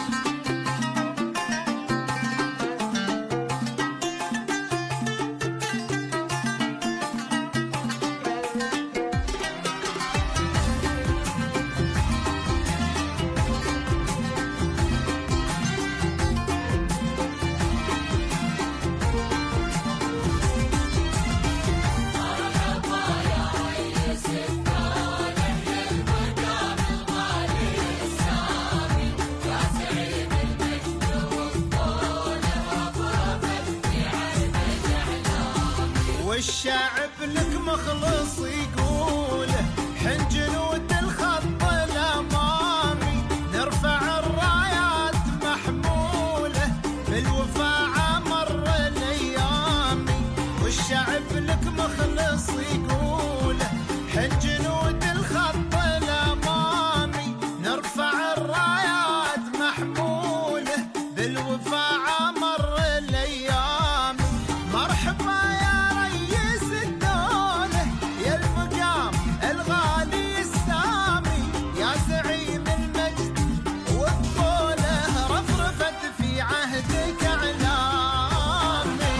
والشعب لك مخلص يقوله حن جنود الخط الامامي نرفع الرايات محموله بالوفاء عمر الايامي والشعب لك مخلص يقوله حن جنود الخط الامامي نرفع الرايات محموله بالوفاء عمر الايامي مرحبا يا ريس الدولة يا المقام الغالي السامي يا زعيم المجد والطولة رفرفت في عهدك اعلامي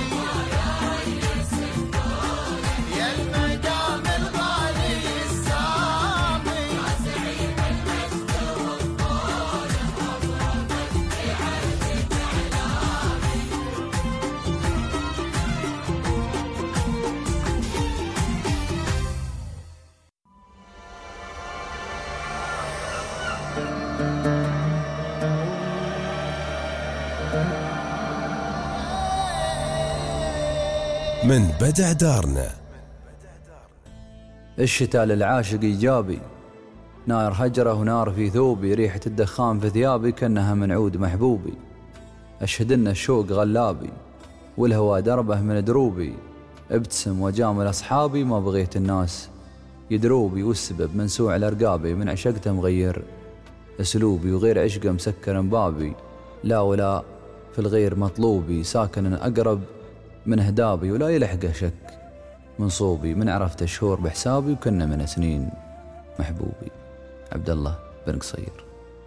يا المقام الغالي السامي يا زعيم المجد والطولة رفرفت في عهدك اعلامي من بدع دارنا. الشتاء للعاشق إيجابي نار هجرة ونار في ثوبي ريحة الدخان في ثيابي كأنها من عود محبوبي أشهد إن الشوق غلابي والهوى دربه من دروبي ابتسم وجامل أصحابي ما بغيت الناس يدروبي والسبب منسوع لرقابي من عشقته مغير أسلوبي وغير عشقه مسكر بابي لا ولا في الغير مطلوبي ساكن أقرب من هدابي ولا يلحقه شك من صوبي من عرفت الشهور بحسابي وكنا من سنين محبوبي. عبد الله بن قصير.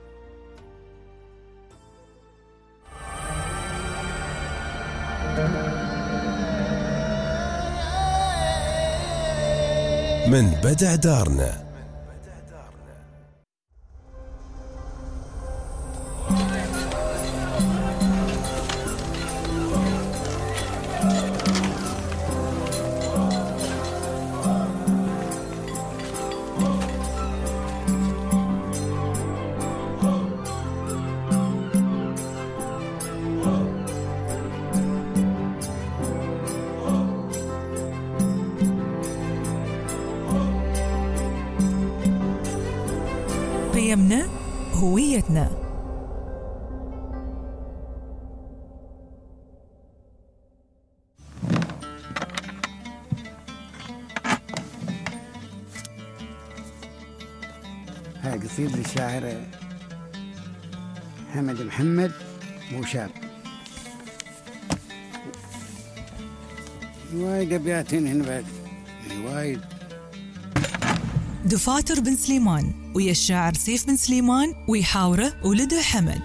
من بدع دارنا. Oh كلامنا هويتنا. هاي قصيدة للشاعر حمد محمد بوشاب. وايد أبيات هنا بعد وايد. دفاتر بن سليمان ويا الشاعر سيف بن سليمان ويحاوره ولده حمد.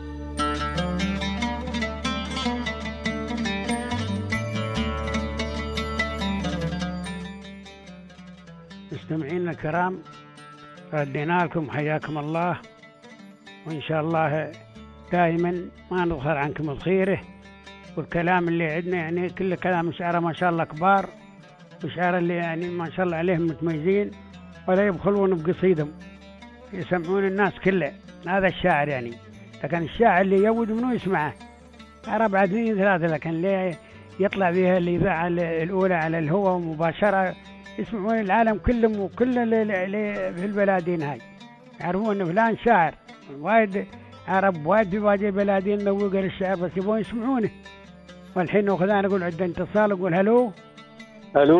مستمعينا الكرام، ردينا لكم حياكم الله، وإن شاء الله دائما ما نظهر عنكم الخيره، والكلام اللي عندنا يعني كل كلام شعراء ما شاء الله كبار، وشعراء اللي يعني ما شاء الله عليهم متميزين ولا يبخلون بقصيدهم، يسمعون الناس كله. هذا الشاعر يعني، لكن الشاعر اللي يود منه يسمعه أربعة اثنين ثلاثة، لكن ليه يطلع بها الإذاعة الأولى على الهواء مباشرة يسمعون العالم كلهم وكل اللي في البلادين هاي يعرفون ان فلان شاعر. وايد عرب وايد في باقي البلادين نوقوا للشعر بس يبغون يسمعونه. والحين ناخذ نقول عند اتصال، نقول هلو الو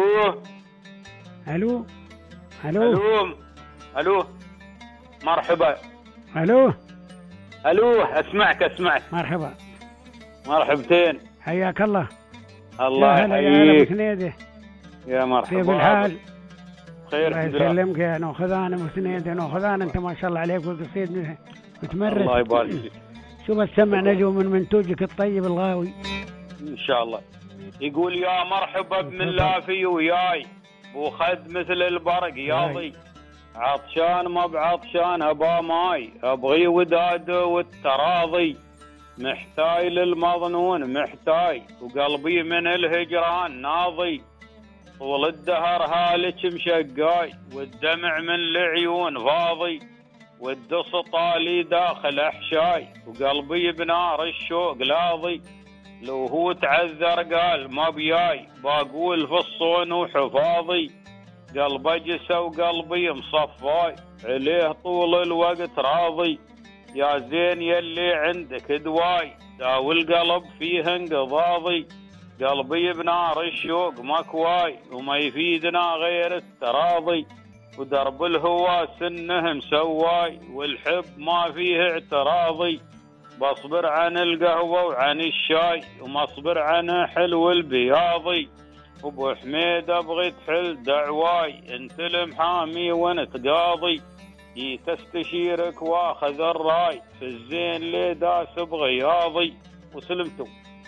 الو الو الو الو مرحبا. الو الو اسمعك اسمعك. مرحبا مرحبتين. حياك الله. الله يا هلا يا هلا يحييك. بسنيده. يا مرحبا. كيف الحال؟ خير الله يسلمك. يا ناخذ انا مسنيده ناخذ انا، انت ما شاء الله عليك والقصيد متمرس. الله يبارك فيك. شو بس سمع نجوم من منتوجك الطيب الغاوي ان شاء الله. يقول يا مرحبا بمن لافي وياي، وخد مثل البرق ياضي، عطشان ما بعطشان ابا ماي، ابغي وداد والتراضي، محتاج للمظنون محتاج، وقلبي من الهجران ناضي، طول الدهر هالك مشقاي، والدمع من العيون فاضي، والدص طالي داخل احشاي، وقلبي بنار الشوق لاضي، لو هو تعذر قال ما بياي، باقول في الصون وحفاظي، قلبه جسى وقلبي مصفاي، عليه طول الوقت راضي، يا زين يلي عندك دواي، داوي القلب فيه انقضاضي، قلبي بنار الشوق مكواي، وما يفيدنا غير التراضي، ودرب الهوى سنه مسواي، والحب ما فيه اعتراضي، بصبر عن القهوة وعن الشاي، وما اصبر عن حلو البياضي، ابو حميد ابغي تحل دعواي، انت المحامي وانت قاضي، جيت استشيرك واخذ الراي، في الزين لي داس بغياضي، وسلمتوا.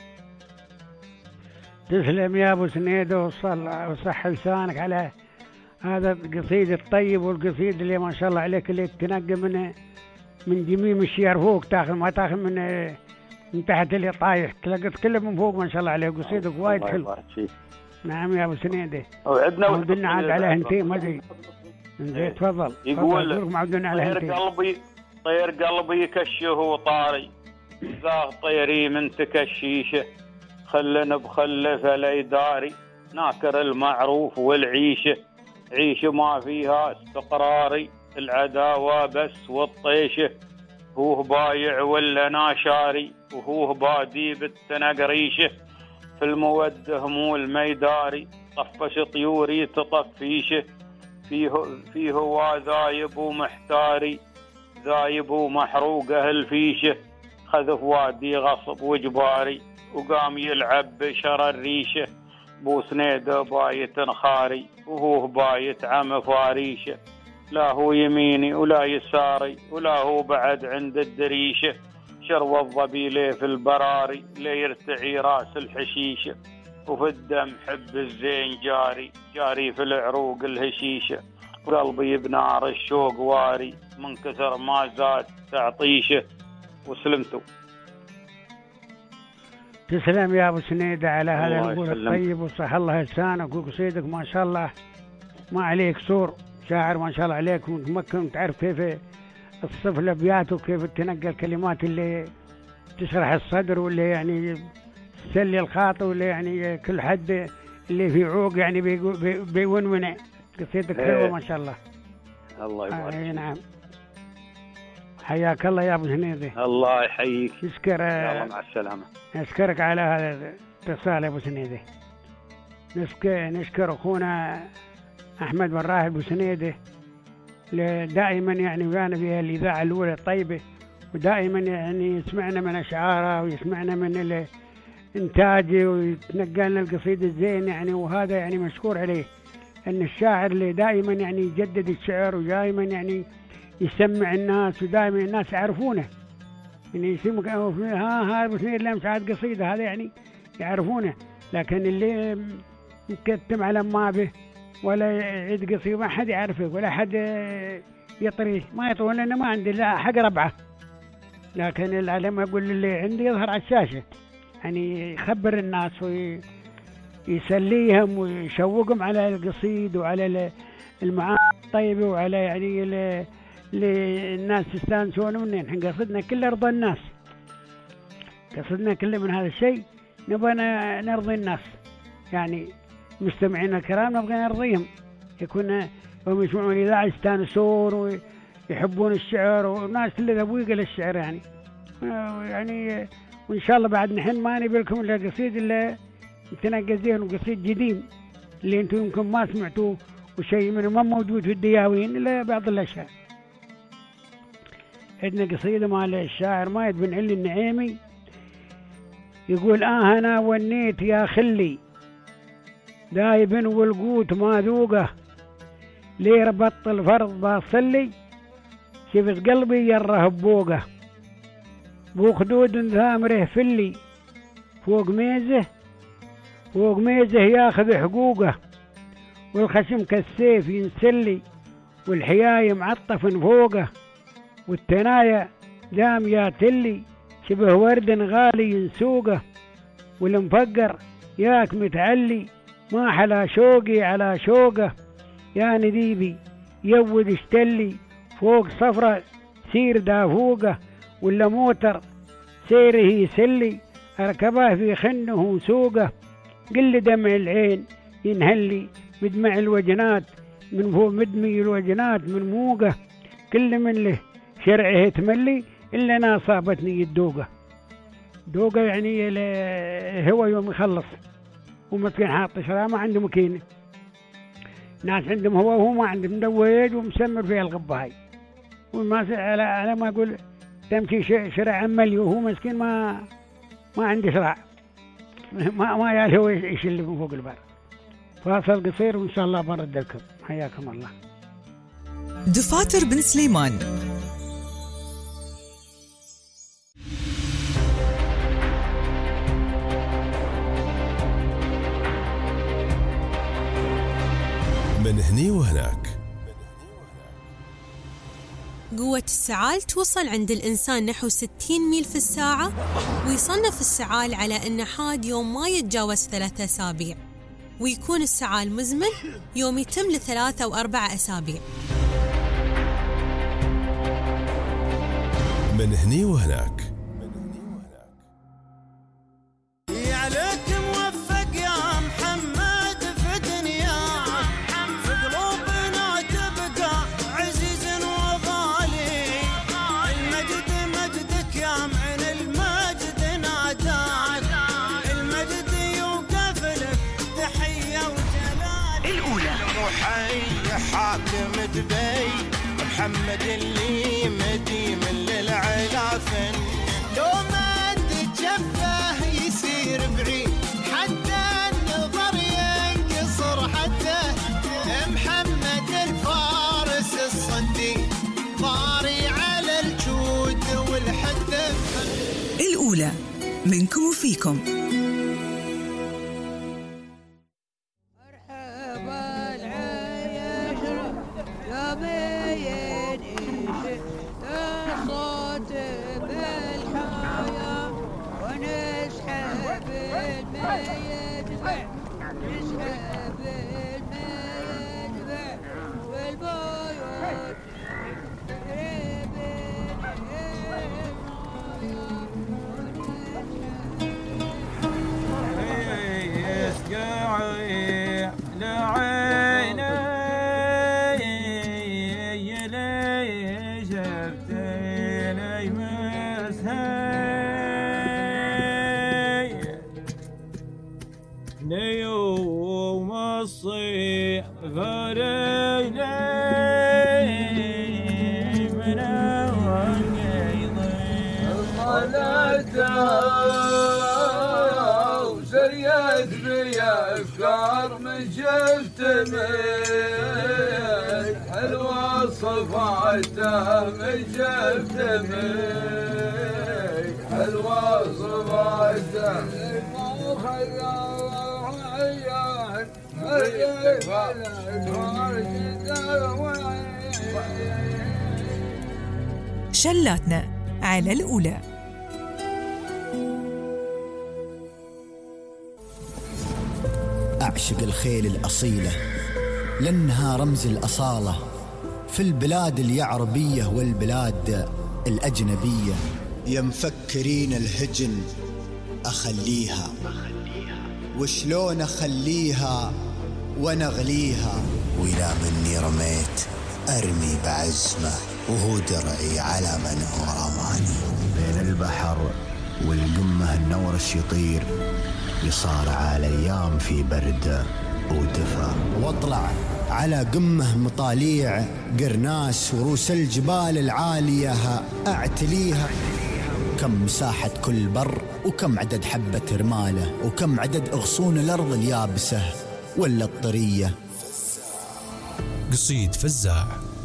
تسلم يا ابو سنيده، وصح لسانك على هذا القصيد الطيب، والقصيد اللي ما شاء الله عليك اللي تنقى من من جميم الشير فوق، تاخذ ما تاخذ من من تحت اللي طايح، تلقت كله من فوق ما شاء الله عليك، قصيدك وايد حلو. نعم يا ابو سنيده. وعدنا ودنا عاد على هنتين ما ادري. زين تفضل. يقول معودنا على طير هنتين. قلبي طير قلبي كشه طاري، زاغ طيري من تكشيشه، خلنا بخله فلا يداري، ناكر المعروف والعيشه، عيشه ما فيها استقراري، العداوه بس والطيشه، هو بايع ولا ناشاري، وهو بادي بالتنقريشه، في الموده مو الميداري، طفش طيوري تطفيشه، فيه فيه ذايب ومحتاري، ذايب ومحروقه الفيشه، خذف وادي غصب وجباري، وقام يلعب بشر الريشه، بو سنيده بايت خاري، وهو بايت عم فاريشه، لا هو يميني ولا يساري، ولا هو بعد عند الدريشه، شرب الظبي ليه في البراري، ليه يرتعي راس الحشيشه، وفي الدم حب الزين جاري، جاري في العروق الهشيشه، وقلبي بنار الشوق واري، من كثر ما زاد تعطيشه، وسلمتوا. تسلم يا ابو سنيده على هذا القول الطيب، وصح الله لسانك، وقصيدك ما شاء الله ما عليك سور، شاعر ما شاء الله عليك، ومتمكن تعرف كيف تصف الابيات، وكيف تنقى الكلمات اللي تشرح الصدر، واللي يعني تسلي الخاطر، واللي يعني كل حد اللي في عوق يعني بيونونه. قصيدك حلوه ما شاء الله. الله يبارك. آه نعم. حياك الله يا ابو سنيدي. الله يحييك. نشكر يلا مع السلامة. نشكرك على هذا الاتصال يا ابو سنيدي. نشكر نشكر اخونا احمد بن راهب ابو سنيدي دائما يعني كان في الاذاعه الاولى الطيبه، ودائما يعني يسمعنا من اشعاره ويسمعنا من انتاجه ويتنقل لنا القصيده الزين يعني، وهذا يعني مشكور عليه. ان الشاعر اللي دائما يعني يجدد الشعر ودائما يعني يسمع الناس ودائما الناس يعرفونه، يعني يسمع ها ها ابو سنيد لا مساعد قصيده هذا يعني يعرفونه. لكن اللي مكتم على ما به ولا يعيد قصيده ما حد يعرفه ولا حد يطريه، ما يطول لانه ما عنده لا حق ربعه. لكن العلم اقول اللي عندي يظهر على الشاشه يعني يخبر الناس ويسليهم ويشوقهم على القصيد وعلى المعاني الطيبه وعلى يعني اللي الناس يستانسون منه. نحن قصدنا كله رضا الناس، قصدنا كله من هذا الشيء نبغى نرضي الناس، يعني مستمعينا الكرام نبغى نرضيهم، يكون هم يسمعون الاذاعه يستانسون ويحبون الشعر، والناس اللي ذويقه للشعر يعني يعني وان شاء الله بعد نحن ما نبي لكم الا قصيد الا تنقزين وقصيد جديد اللي انتم يمكن ما سمعتوه وشيء منه ما موجود في الدياوين الا بعض الاشياء. عندنا قصيده مال الشاعر مايد بن علي النعيمي يقول: اه انا ونيت يا خلي دايب والقوت ما ذوقه، ليه ربط الفرض باصلي شفت قلبي يره بوقه، بو خدود ثامره فلي فوق ميزه فوق ميزه ياخذ حقوقه، والخشم كالسيف ينسلي والحياي معطف فوقه، والتنايا دام ياتلي شبه ورد غالي ينسوقه، والمفقر ياك متعلي ما حلا شوقي على شوقه، يا نديبي يود اشتلي فوق صفرة سير دافوقه، ولا موتر سيره يسلي اركبه في خنه سوقه، قل دمع العين ينهلي بدمع الوجنات من فوق مدمي الوجنات من موقه، كل من له شرعه تملي الا انا صابتني الدوقه. دوقه يعني هو يوم يخلص ومسكين حاط شراه ما عنده مكينه، ناس عندهم هو وهو ما عندهم مدوج ومسمر فيها الغبه هاي، وما على على ما اقول تمشي شرع عملي وهو مسكين ما ما عنده شرع ما ما يعرف هو ايش اللي من فوق البر. فاصل قصير وان شاء الله برد لكم. حياكم الله. دفاتر بن سليمان. من هني وهناك. قوة السعال توصل عند الإنسان نحو ستين ميل في الساعة، ويصنف السعال على أنه حاد يوم ما يتجاوز ثلاثة أسابيع، ويكون السعال مزمن يوم يتم لثلاثة أو أربعة أسابيع. من هني وهناك. حاكم دبي محمد اللي مديم للعلافن، لو ما تجفه يصير بعيد حتى النظر ينقصر، حتى محمد الفارس الصدي طاري على الجود والحده. الأولى منكم وفيكم. نيوم الصيف فريني من القيض وسريت بي أفكار من شفت منك حلوة صفعتها من شفت منك حلوة صفعتها شلاتنا على الأولى. أعشق الخيل الأصيلة لأنها رمز الأصالة في البلاد اليعربية والبلاد الأجنبية. يا مفكرين الهجن أخليها وشلون أخليها ونغليها، وإذا مني رميت أرمي بعزمه وهو درعي على من هو رماني. بين البحر والقمة النورش يطير يصارع الأيام في برد ودفا، واطلع على قمة مطاليع قرناس وروس الجبال العالية أعتليها. كم مساحة كل بر وكم عدد حبة رماله وكم عدد أغصون الأرض اليابسة ولا الطرية. قصيد فزاع.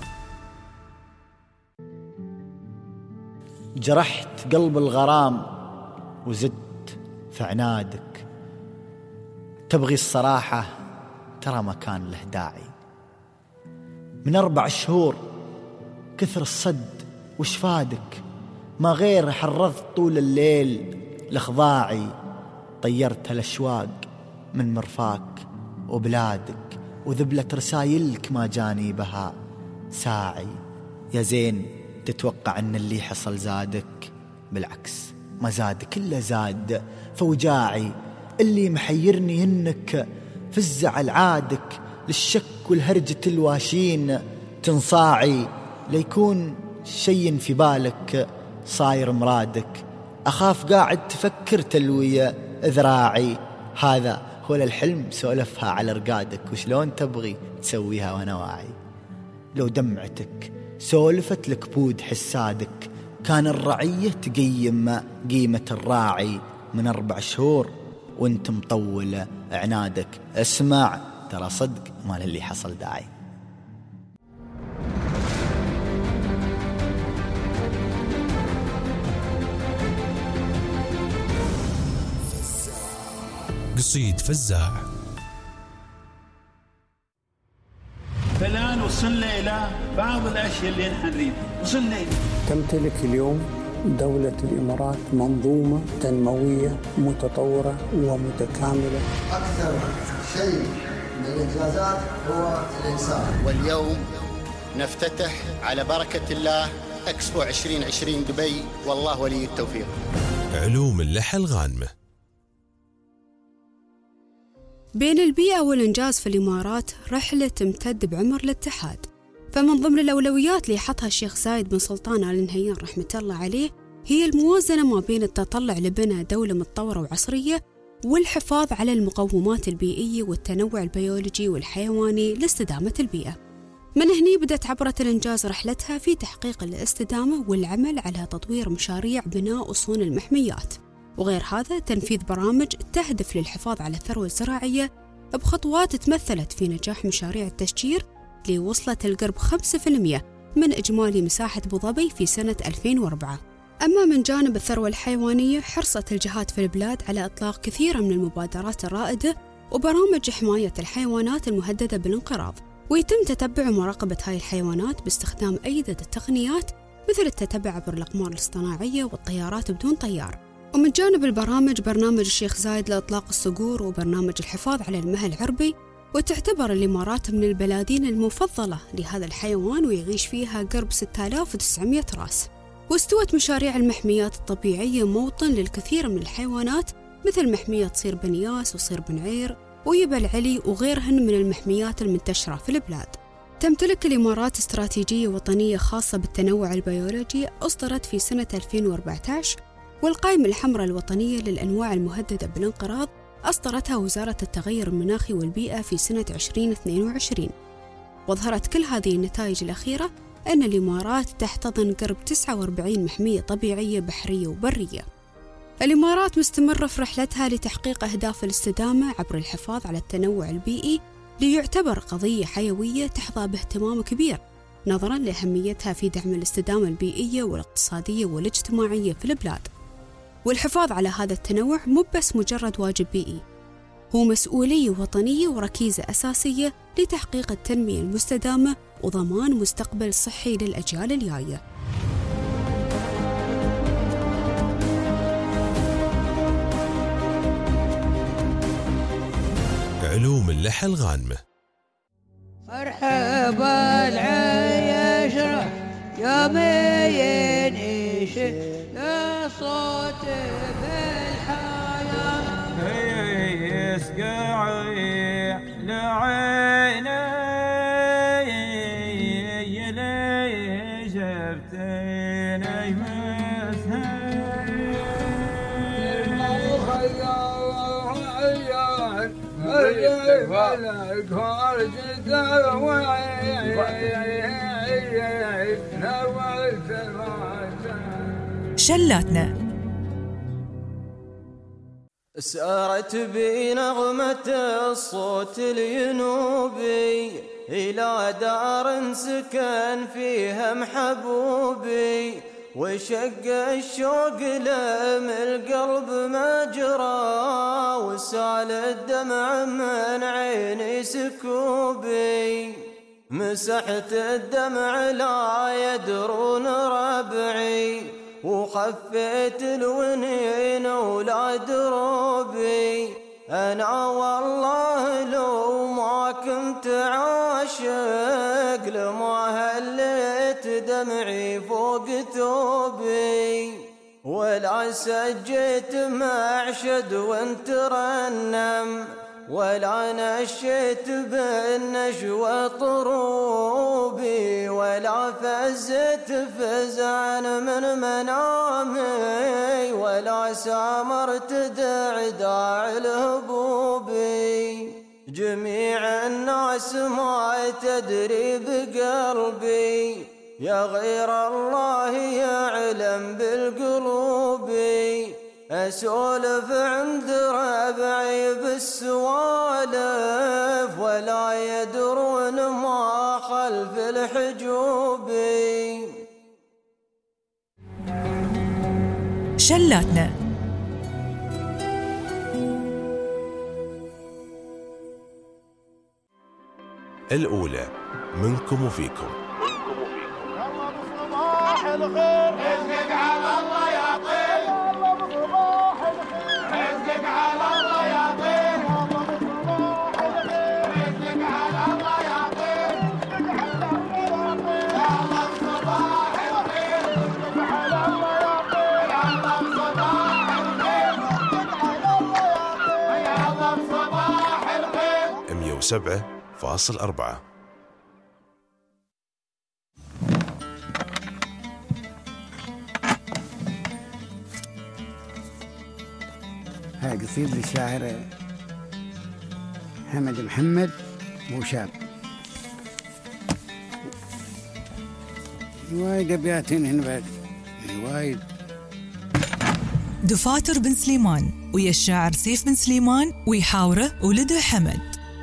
جرحت قلب الغرام وزدت في عنادك، تبغي الصراحة ترى ما كان له داعي. من أربع شهور كثر الصد وشفادك، ما غير حرضت طول الليل لخضاعي. طيرت الأشواق من مرفاك وبلادك، وذبلت رسايلك ما جاني بها ساعي. يا زين تتوقع أن اللي حصل زادك، بالعكس ما زادك إلا زاد فوجاعي. اللي محيرني إنك في الزعل عادك للشك والهرجة الواشين تنصاعي. ليكون شيء في بالك صاير مرادك، أخاف قاعد تفكر تلوية ذراعي. هذا هو الحلم سولفها على رقادك، وشلون تبغي تسويها وانا واعي. لو دمعتك سولفت لك بود حسادك، كان الرعية تقيم قيمة الراعي. من أربع شهور وانت مطول عنادك، اسمع ترى صدق ما للي حصل داعي. قصيد فزاع. فالآن وصلنا إلى بعض الأشياء اللي نحن نريد. وصلنا إلى تمتلك اليوم دولة الإمارات منظومة تنموية متطورة ومتكاملة. أكثر شيء من الإنجازات هو الإنسان. واليوم نفتتح على بركة الله إكسبو عشرين عشرين دبي، والله ولي التوفيق. علوم اللحى الغانمة. بين البيئة والإنجاز في الإمارات رحلة تمتد بعمر الاتحاد، فمن ضمن الأولويات اللي حطها الشيخ زايد بن سلطان آل نهيان رحمة الله عليه هي الموازنة ما بين التطلع لبناء دولة متطورة وعصرية والحفاظ على المقومات البيئية والتنوع البيولوجي والحيواني لاستدامة البيئة. من هني بدأت عبرة الإنجاز رحلتها في تحقيق الاستدامة والعمل على تطوير مشاريع بناء أصون المحميات، وغير هذا تنفيذ برامج تهدف للحفاظ على الثروة الزراعية بخطوات تمثلت في نجاح مشاريع التشجير اللي وصلت القرب خمسة بالمئة من إجمالي مساحة أبو ظبي في سنة ألفين وأربعة. أما من جانب الثروة الحيوانية حرصت الجهات في البلاد على إطلاق كثير من المبادرات الرائدة وبرامج حماية الحيوانات المهددة بالانقراض، ويتم تتبع ومراقبة هاي الحيوانات باستخدام أيضا التقنيات مثل التتبع عبر الأقمار الاصطناعية والطيارات بدون طيار. ومن جانب البرامج برنامج الشيخ زايد لإطلاق الصقور وبرنامج الحفاظ على المهى العربي، وتعتبر الإمارات من البلادين المفضلة لهذا الحيوان ويعيش فيها قرب ستة آلاف وتسعمئة راس. واستوت مشاريع المحميات الطبيعية موطن للكثير من الحيوانات مثل محمية صير بنياس وصير بنعير ويبل علي وغيرهن من المحميات المنتشرة في البلاد. تمتلك الإمارات استراتيجية وطنية خاصة بالتنوع البيولوجي أصدرت في سنة ألفين وأربعة عشر، والقائمة الحمراء الوطنية للأنواع المهددة بالانقراض أصدرتها وزارة التغير المناخي والبيئة في سنة عشرين اثنين وعشرين. وظهرت كل هذه النتائج الأخيرة أن الإمارات تحتضن قرب تسعة وأربعين محمية طبيعية بحرية وبرية. الإمارات مستمرة في رحلتها لتحقيق أهداف الاستدامة عبر الحفاظ على التنوع البيئي، ليعتبر قضية حيوية تحظى باهتمام كبير نظراً لأهميتها في دعم الاستدامة البيئية والاقتصادية والاجتماعية في البلاد. والحفاظ على هذا التنوع مو بس مجرد واجب بيئي، هو مسؤولية وطنية وركيزة أساسية لتحقيق التنمية المستدامة وضمان مستقبل صحي للأجيال الجاية. علوم اللحى الغانمة. مرحبا العيشرة يا مين إيش الصوت بالحياة يسقعي لعيني يلي شفتيني مسهر ملك خارج شلاتنا. سارت بي نغمة الصوت الينوبي إلى دار سكن فيها محبوبي، وشق الشوق لم القلب مجرى، وسال الدمع من عيني سكوبي، مسحت الدمع لا يدرون ربعي، وخفيت الونين ولا دروبي، أنا والله لو ما كنت عاشق لما هليت دمعي فوق ثوبي، ولا سجيت معشد وانت رنم، ولا نشيت بالنشوى طروبي، ولا فزت فزعا من منامي، ولا سامرت دعداع الهبوبي، جميع الناس ما تدري بقلبي، يا غير الله يعلم بالقلوب، أسولف عند ربعي بالسوالف، ولا يدرون ما خلف الحجوب. شلاتنا. الأولى منكم وفيكم. صباح الخير رزقك على الله يا طير، رزقك على الله يا طير، رزقك على الله يا طير، يا الله صباح الخير، رزقك على الله يا طير، يا الله صباح الخير، يا الله صباح الخير. مية وسبعة فاصل أربعة. هاي قصيدة للشاعر حمد محمد موشاب. وايد أبيات هنا بعد، وايد. دفاتر بن سليمان ويا الشاعر سيف بن سليمان ويحاوره ولده حمد.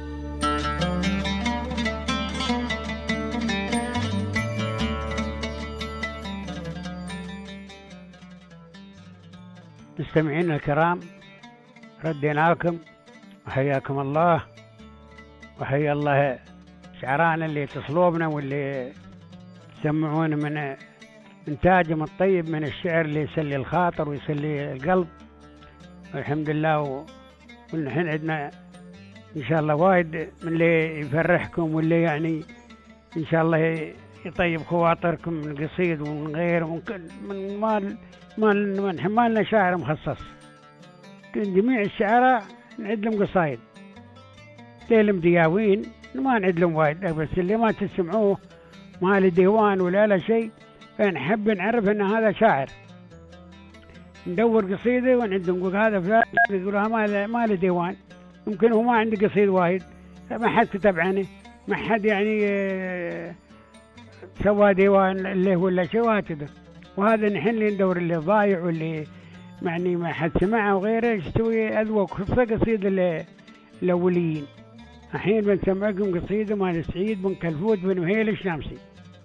مستمعين الكرام، ردينا لكم وحياكم الله، وحيا الله شعرانا اللي تصلوبنا واللي تسمعون من إنتاجهم الطيب من الشعر اللي يسلي الخاطر ويسلي القلب، والحمد لله. ونحن عندنا إن شاء الله وايد من اللي يفرحكم واللي يعني إن شاء الله يطيب خواطركم من قصيد ومن غير ومن من مال مال من حمالنا شاعر مخصص. جميع الشعراء نعد لهم قصايد، لهم دياوين ما نعد لهم وايد، بس اللي ما تسمعوه ما له ديوان ولا لا شيء، فنحب نعرف ان هذا شاعر. ندور قصيدة ونعد نقول هذا فلان، يقولها ما ما له ديوان، يمكن هو ما عنده قصيد واحد، ما حد كتب عنه، ما حد يعني آه، سوى ديوان اللي ولا شيء وهكذا. وهذا نحن اللي ندور اللي ضايع واللي يعني ما حد سمعه وغيره يسوي أذوق، خصوصا قصيدة ال- الأوليين. الحين بنسمعكم قصيدة مال سعيد بن كلفوت بن وهيل الشامسي،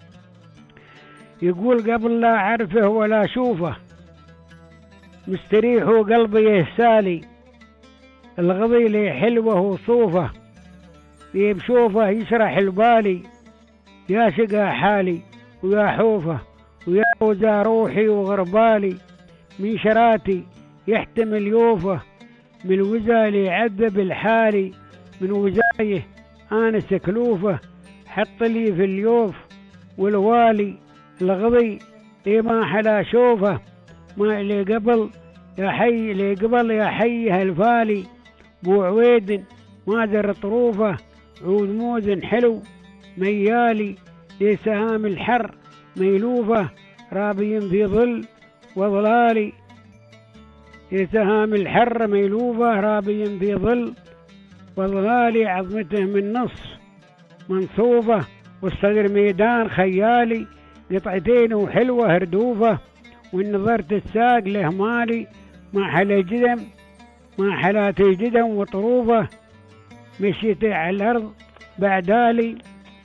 يقول قبل لا أعرفه ولا أشوفه مستريح قلبي يهسالي، الغضي لي حلوه وصوفه، بشوفه يشرح البالي، يا شقا حالي ويا حوفه ويا وزا روحي وغربالي، من شراتي يحتمل يوفه، من وزالي عذب الحالي، من وزايه أنا سكلوفه، حط لي في اليوف والوالي، الغضي لي ما حلا شوفه، ما اللي قبل يا حي اللي قبل يا حي هالفالي، بو عويد ما در طروفه، عود موز حلو ميالي، لسهام الحر ميلوفه، رابي في ظل وظلالي، لسهام الحر ميلوفه، رابي في ظل وظلالي، عظمته من نص منصوفه، والصدر ميدان خيالي، قطعتين وحلوه هردوفه، وإن نظرت الساق له مالي، ما حلا جدم ما حلات جدم وطروفه، مشيت على الأرض بعدالي،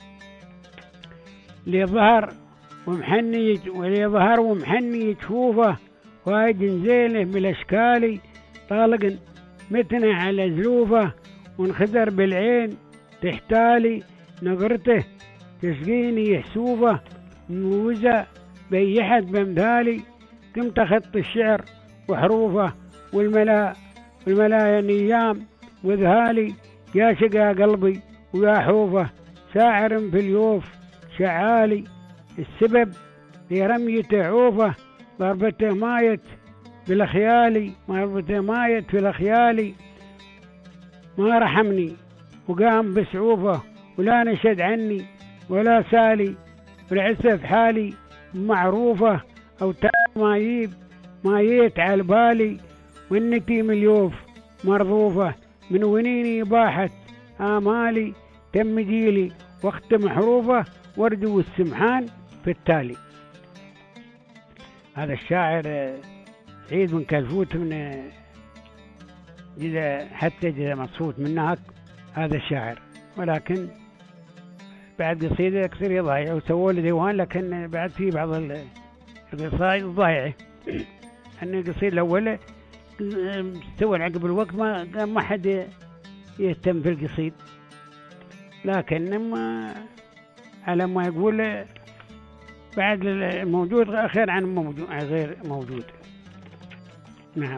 لظهر ومحني ولظهر ومحني جفوفه، وايد نزيله بالأشكالي، طالق متنه على زلوفه، وانخدر بالعين تحتالي، نظرته تسقيني يحسوفه، موزة بيحت بمثالي، قمت خط الشعر وحروفه، والملا والملايا نيام وذهالي، يا شقا قلبي ويا حوفه، شاعر في اليوف شعالي، السبب لرميته عوفه، ضربته مايت بالخيالي، ضربته مايت في الخيالي، ما رحمني وقام بسعوفه، ولا نشد عني ولا سالي، والعسف حالي معروفه، او ما يجيب ما ييت على بالي، والنتي مليوف مرضوفه، من ونيني باحت آمالي، تم جيلي وقت محروفه، ورد والسمحان في التالي. هذا الشاعر سعيد بن كلفوت، من جدا حتى جدا مصفوت منها هذا الشاعر، ولكن بعد قصيدة كثير يضايع وسووا له ديوان، لكن بعد في بعض القصائد ضايعة. أن القصيدة الأولى استوى عقب الوقت ما ما حد يهتم في القصيد، لكن ما على ما يقول بعد الموجود غير عن موجود غير موجود. نعم.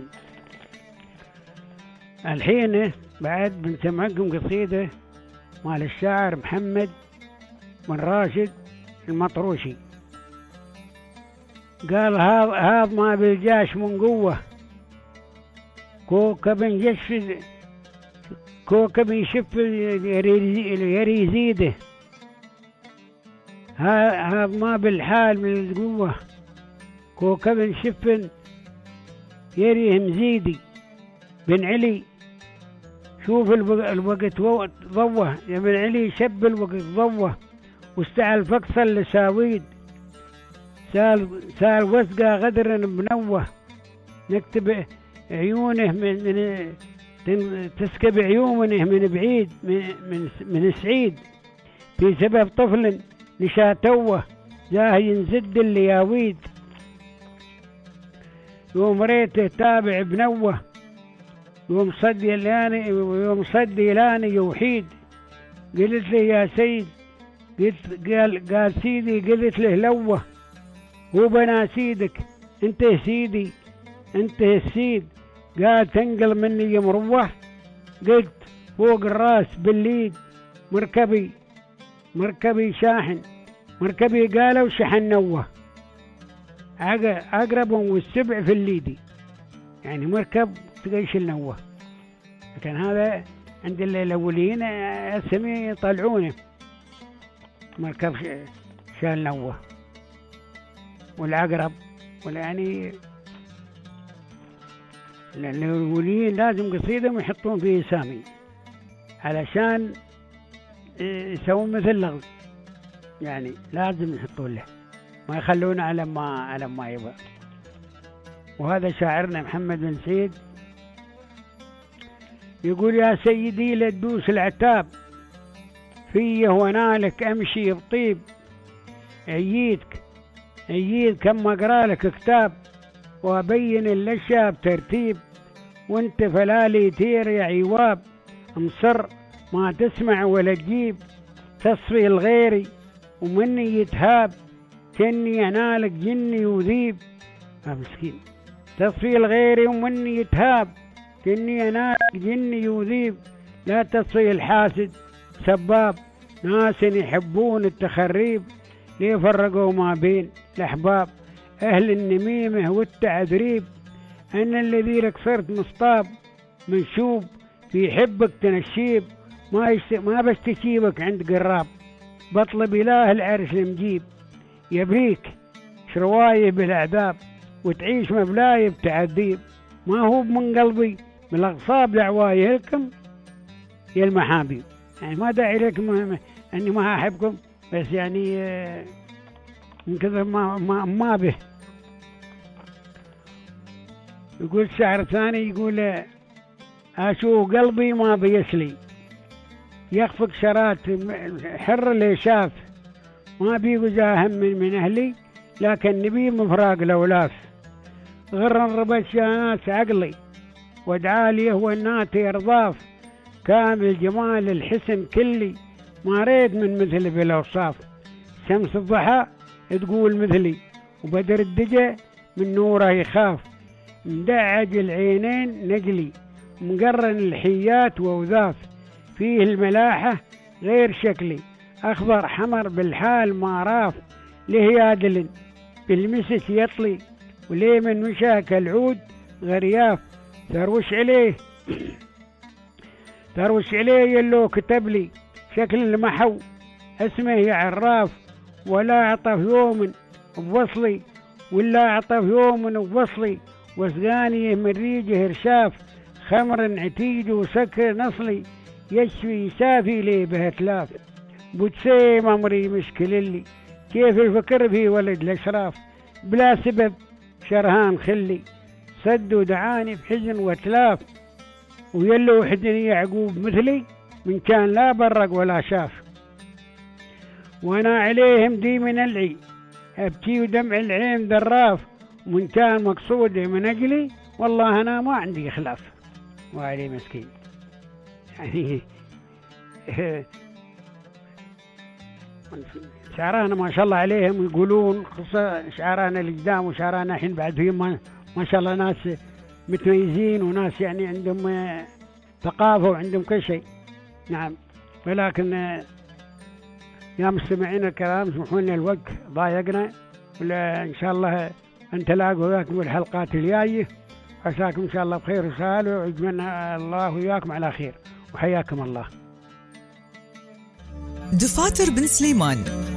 الحين بعد بنسمعكم قصيدة مال الشاعر محمد بن راشد المطروشي، قال هذا هذا ما بالجاش من قوة، كوكب يشف كوكب يشف يري يزيده، هذا ما بالحال من القوة، كوكب يشف يري مزيدي، بن علي شوف الوقت ضوه، يا بن علي شب الوقت ضوه، واستعل فقصا لساويد، سال سال وسقى غدر بنوه، نكتب عيونه من, من تسكب عيونه من بعيد من من, من سعيد، في سبب طفل نشاتوه، زاهي زد اللياويد، يوم ريته تابع بنوه، يوم صدي لاني يوم صدي لاني يوحيد، قلت له يا سيد، قلت قال قال سيدي، قلت له لوه، هو بنا سيدك انت سيدي انت السيد، قال تنقل مني مروح، قلت فوق الراس بالليد، مركبي مركبي شاحن، مركبي قالوا شحن نوه، عقربهم والسبع في الليدي، يعني مركب تقيش النوه. لكن هذا عند الأولين السمي يطلعونه مركب شال نوه، والعقرب يعني لأن الأوليين لازم قصيدهم يحطون فيه سامي علشان يسوون مثل لغز، يعني لازم يحطون له، ما يخلونه على ما على ما يبغى. وهذا شاعرنا محمد بن سعيد يقول: يا سيدي لا تدوس العتاب فيه ونالك أمشي بطيب، عييتك عييت كم أقرأ لك كتاب وأبين الأشياء بترتيب، وانت فلالي تير يا عواب مصر ما تسمع ولا تجيب، تصفي الغيري ومني يتهاب كني أنالك جني وذيب. مسكين، تصفي الغيري ومني يتهاب كني أنالك جني وذيب، لا تصفي الحاسد سباب ناس يحبون التخريب، ليفرقوا ما بين الأحباب أهل النميمة والتعذريب، أنا الذي لك صرت مصطاب منشوب في حبك تنشيب، ما يشت... ما بستشيبك عند قراب، بطلب إله العرش المجيب، يبريك شروايه بالأعذاب وتعيش مبلاي بتعذيب، ما هو من قلبي من الأغصاب دعواي لكم يا المحابيب. يعني ما داعي لكم أني ما أحبكم، بس يعني من كذا ما ما ما به. يقول شعر ثاني يقول: أشوف قلبي ما بيسلي يخفق شرات حر اللي شاف، ما بيجوزا هم من, من أهلي لكن نبي مفراق لولاف، غر ربت ناس عقلي وادعالي هو الناتي رضاف، كامل جمال الحسن كلي ما ريد من مثل بالأوصاف، شمس الضحى تقول مثلي وبدر الدجى من نوره يخاف، مدعج العينين نجلي مقرن الحيات ووذاف، فيه الملاحة غير شكلي أخضر حمر بالحال ما راف، له يادل بالمسك يطلي وليه من مشاك العود غرياف، تروش عليه تروش عليه يلو كتب لي شكل المحو اسمه يا عراف، ولا عطف يوم بوصلي ولا عطف يوم بوصلي، وسقاني من ريجه رشاف، خمر عتيج وسكر نصلي، يشفي يسافي لي بهتلاف، بوتسيم أمري مشكل اللي كيف الفكر في ولد الأشراف، بلا سبب شرهان خلي صد ودعاني بحزن وتلاف، ويلو وحدني يعقوب مثلي من كان لا برق ولا شاف، وانا عليهم دي من العي ابكي ودمع العين دراف، ومن كان مقصودي من اجلي والله انا ما عندي خلاف. وعلي مسكين يعني شعرانا ما شاء الله عليهم يقولون، خصوصا شعرانا القدام وشعرانا الحين بعد فيهم ما, ما شاء الله ناس متميزين وناس يعني عندهم ثقافة وعندهم كل شيء. نعم، ولكن يا مستمعين الكرام اسمحوا لنا الوقت ضايقنا، ولا ان شاء الله ان تلاقوا وياكم الحلقات الجايه، عساكم ان شاء الله بخير وسهاله، ويجمعنا الله وياكم على خير، وحياكم الله. دفاتر بن سليمان